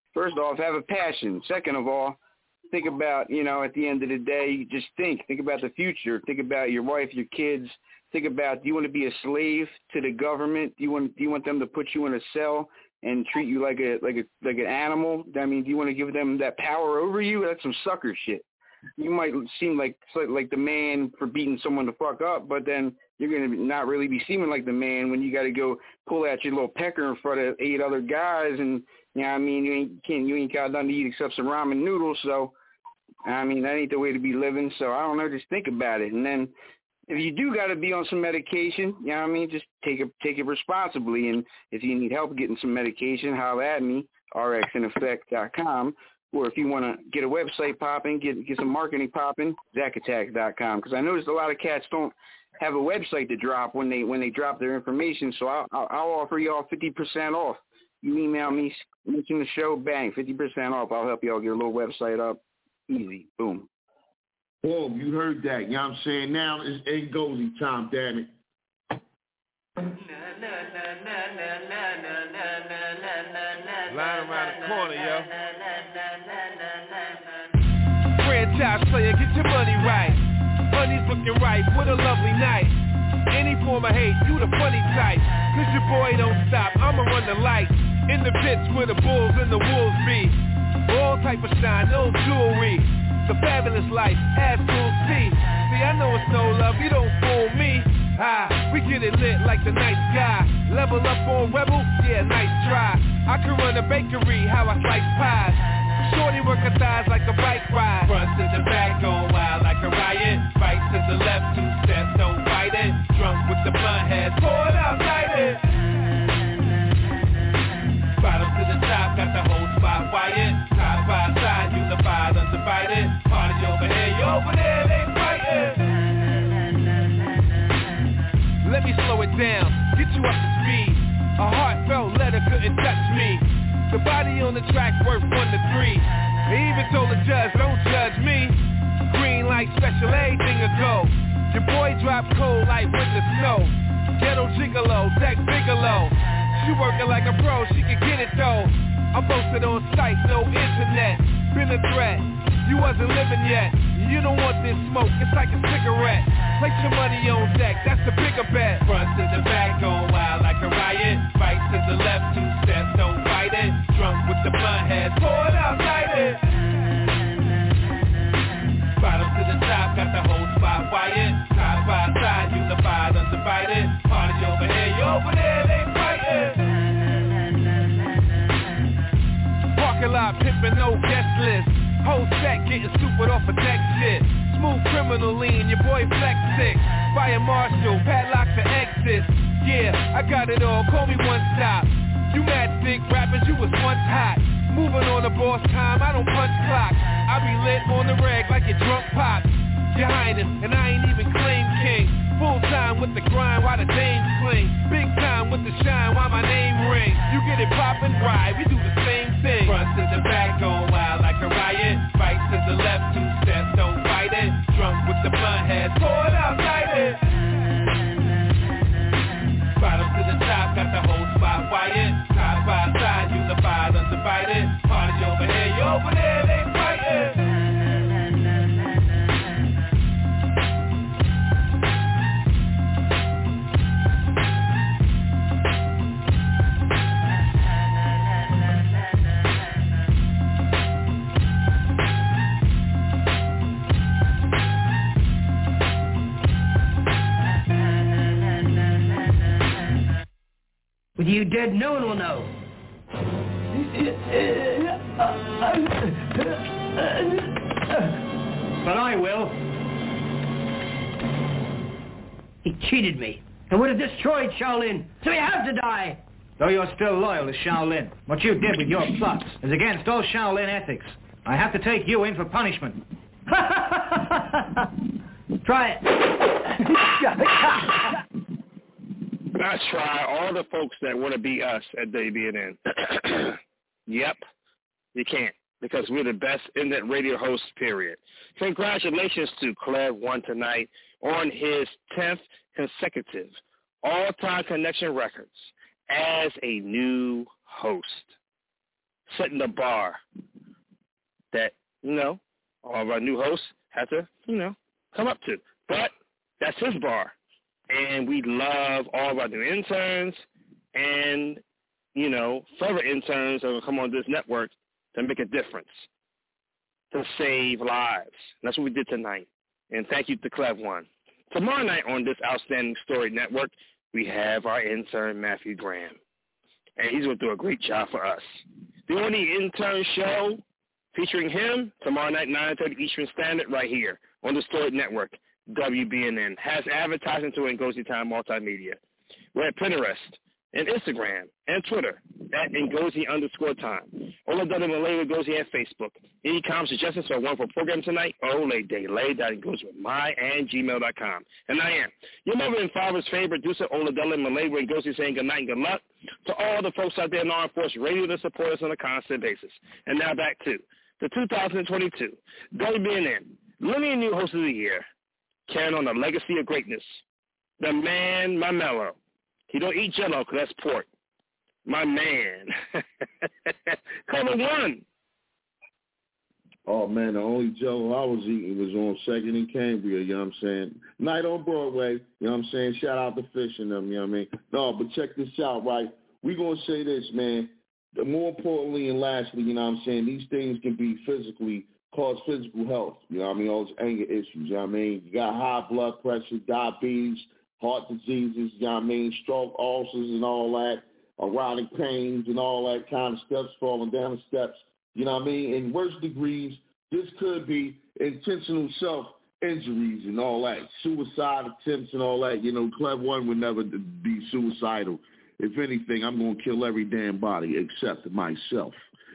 First off, have a passion. Second of all, think about, at the end of the day, just think about the future. Think about your wife, your kids. Think about, do you want to be a slave to the government? Do you want them to put you in a cell and treat you like an animal? I mean, do you want to give them that power over you? That's some sucker shit. You might seem like the man for beating someone the fuck up, but then you're going to not really be seeming like the man when you got to go pull out your little pecker in front of 8 other guys, and you ain't got nothing to eat except some ramen noodles. So, I mean, that ain't the way to be living. So I don't know, just think about it. And then if you do got to be on some medication, just take it responsibly. And if you need help getting some medication, holler at me, rxineffect.com. Or if you want to get a website popping, get some marketing popping, zachattack.com. Because I noticed a lot of cats don't have a website to drop when they drop their information. So I'll offer y'all 50% off. You email me, mention the show, bang, 50% off. I'll help y'all get a little website up. Easy. Boom. Oh, you heard that. You know what I'm saying? Now it's ain't Goldie time, damn it. Line around the corner, yo. Franchise player, get your money right. Money's looking right, what a lovely night. Any form of hate, you the funny type. Cause your boy don't stop, I'ma run the light. In the pits where the bulls and the wolves be. All type of shine, no jewelry. The fabulous life, as cool see. See, I know it's no love, you don't fool me. We get it lit like the night sky. Level up on Rebel, yeah, nice try. I can run a bakery, how I slice pies. Shorty work her thighs like a bike ride. Front to the back, going wild like a riot. Right to the left, 2 steps, don't fight it. Drunk with the blunt head, pour it out, light it. Bottom to the top, got the whole spot wired. Side by side, unified, undivided. Party over here, you over there, they fighting. Let me slow it down, get you up to speed. A heartfelt letter couldn't touch me. The body on the track worth 1 to 3. They even told the judge, don't judge me. Green light special, everything a go. Your boy dropped cold like winter snow. Ghetto gigolo, Deck Bigelow. She working like a pro, she can get it though. I'm posted on site, no internet. Been a threat, you wasn't living yet. You don't want this smoke, it's like a cigarette. Place your money on deck, that's the bigger bet. Front to the back, going wild like a riot. Right to the left, 2 steps, don't fight it. Drunk with the blunt head, pour it out, light it. Bottom to the top, got the whole spot wired. Side by side, unified, undivided. Party over here, you over there, they fighting. Parking lot pimping, no guest list. Whole set getting stupid off of deck shit. Smooth criminal lean, your boy Flex 6. Fire marshal, padlock to exit. Yeah, I got it all, call me one stop. You matchstick rappers, you was once hot. Moving on the boss time, I don't punch clock. I be lit on the reg like a drunk pop. Your Highness, and I ain't even claim king. Full time with the grind while the dames cling. Big time with the shine while my name ring. You get it poppin', right, we do the same thing. Front to the back, going wild like a riot. Right to the left, 2 steps, don't fight it. Drunk with the blunt head, pour it out, light it. Bottom to the top, got the whole spot wired. Side by side, unified, undivided. Party over here, you over there, they fighting. With you dead, no one will know. But I will. He cheated me and would have destroyed Shaolin, so he had to die. Though you're still loyal to Shaolin, what you did with your plots is against all Shaolin ethics. I have to take you in for punishment. Try it. That's right. All the folks that want to be us at WBNN. Yep, you can't, because we're the best internet radio hosts, period. Congratulations to Clev One tonight on his 10th consecutive all-time connection records as a new host. setting the bar that, all of our new hosts have to, come up to. But that's his bar. And we love all of our new interns and, further interns that will come on this network to make a difference, to save lives. That's what we did tonight. And thank you to Clev One. Tomorrow night on this Outstanding Story Network, we have our intern, Matthew Graham. And he's going to do a great job for us. The only intern show featuring him tomorrow night, 9:30 Eastern Standard, right here on the Story Network, WBNN. Has advertising to Ngozi Time Multimedia. We're at Pinterest and Instagram and Twitter at Ngozi_time. Oladele Malay Ngozi at Facebook. Any comments, suggestions for one for program tonight? Oladele.Ngozi@my@gmail.com. And I am your mother and father's favorite producer, Oladele Malay Ngozi, saying good night and good luck to all the folks out there in Armed Force Radio that support us on a constant basis. And now back to the 2022 WBNN Linear New Host of the Year, carrying on the legacy of greatness. The man, Mamelo. He don't eat Jello because that's pork. My man. Cover One. Oh, man, the only Jello I was eating was on 2nd and Cambria, you know what I'm saying? Night on Broadway, you know what I'm saying? Shout out to Fish and them, you know what I mean? No, but check this out, right? We're going to say this, man. More importantly and lastly, you know what I'm saying, these things can be cause physical health, you know what I mean? All those anger issues, you know what I mean? You got high blood pressure, diabetes, heart diseases, you know what I mean, stroke, ulcers and all that, erotic pains and all that kind of stuff, falling down the steps, you know what I mean? In worse degrees, this could be intentional self-injuries and all that, suicide attempts and all that. Clev One would never be suicidal. If anything, I'm going to kill every damn body except myself.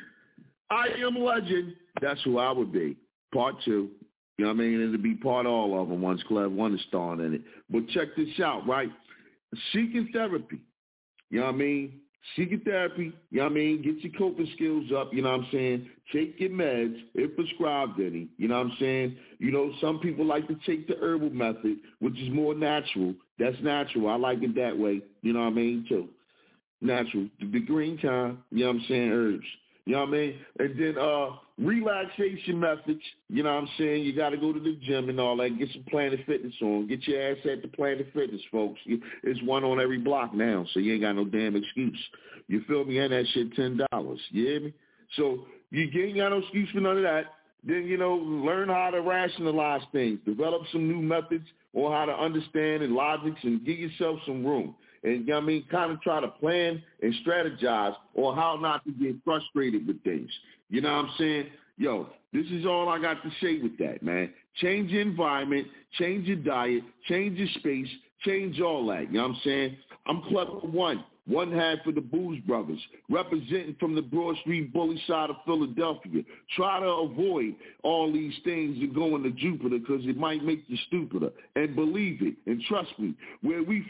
I am legend. That's who I would be. Part 2. You know what I mean? It'll be part all of them once Clev One is starring in it. But check this out, right? Seeking therapy. You know what I mean? Seeking therapy. You know what I mean? Get your coping skills up. You know what I'm saying? Take your meds if prescribed any. You know what I'm saying? Some people like to take the herbal method, which is more natural. That's natural. I like it that way. You know what I mean? Too. Natural. The green kind. You know what I'm saying? Herbs. You know what I mean? And then relaxation methods, you know what I'm saying? You got to go to the gym and all that. Get some Planet Fitness on. Get your ass at the Planet Fitness, folks. There's one on every block now, so you ain't got no damn excuse. You feel me? And that shit $10. You hear me? So you ain't got no excuse for none of that. Then, learn how to rationalize things. Develop some new methods on how to understand and logics and give yourself some room. And, you know what I mean, kind of try to plan and strategize on how not to get frustrated with things. You know what I'm saying? Yo, this is all I got to say with that, man. Change your environment, change your diet, change your space, change all that. You know what I'm saying? I'm Clever One half of the Booze Brothers, representing from the Broad Street bully side of Philadelphia. Try to avoid all these things and going to Jupiter because it might make you stupider. And believe it, and trust me, where we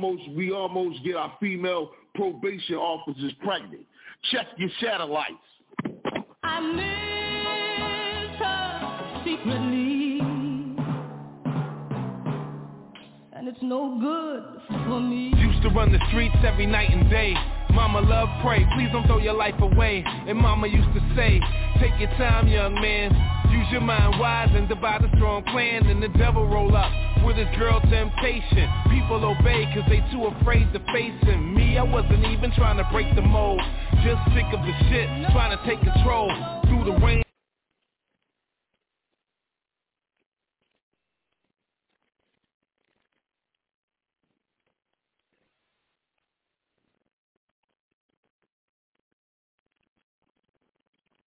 almost get our female probation officers pregnant. Check your satellites. I miss her secretly, and it's no good for me. Used to run the streets every night and day. Mama love pray, please don't throw your life away. And mama used to say, take your time, young man. Use your mind wise and devise a strong plan. And the devil roll up with his girl temptation. People obey cause they too afraid to face him. Me, I wasn't even trying to break the mold. Just sick of the shit, trying to take control through the rain.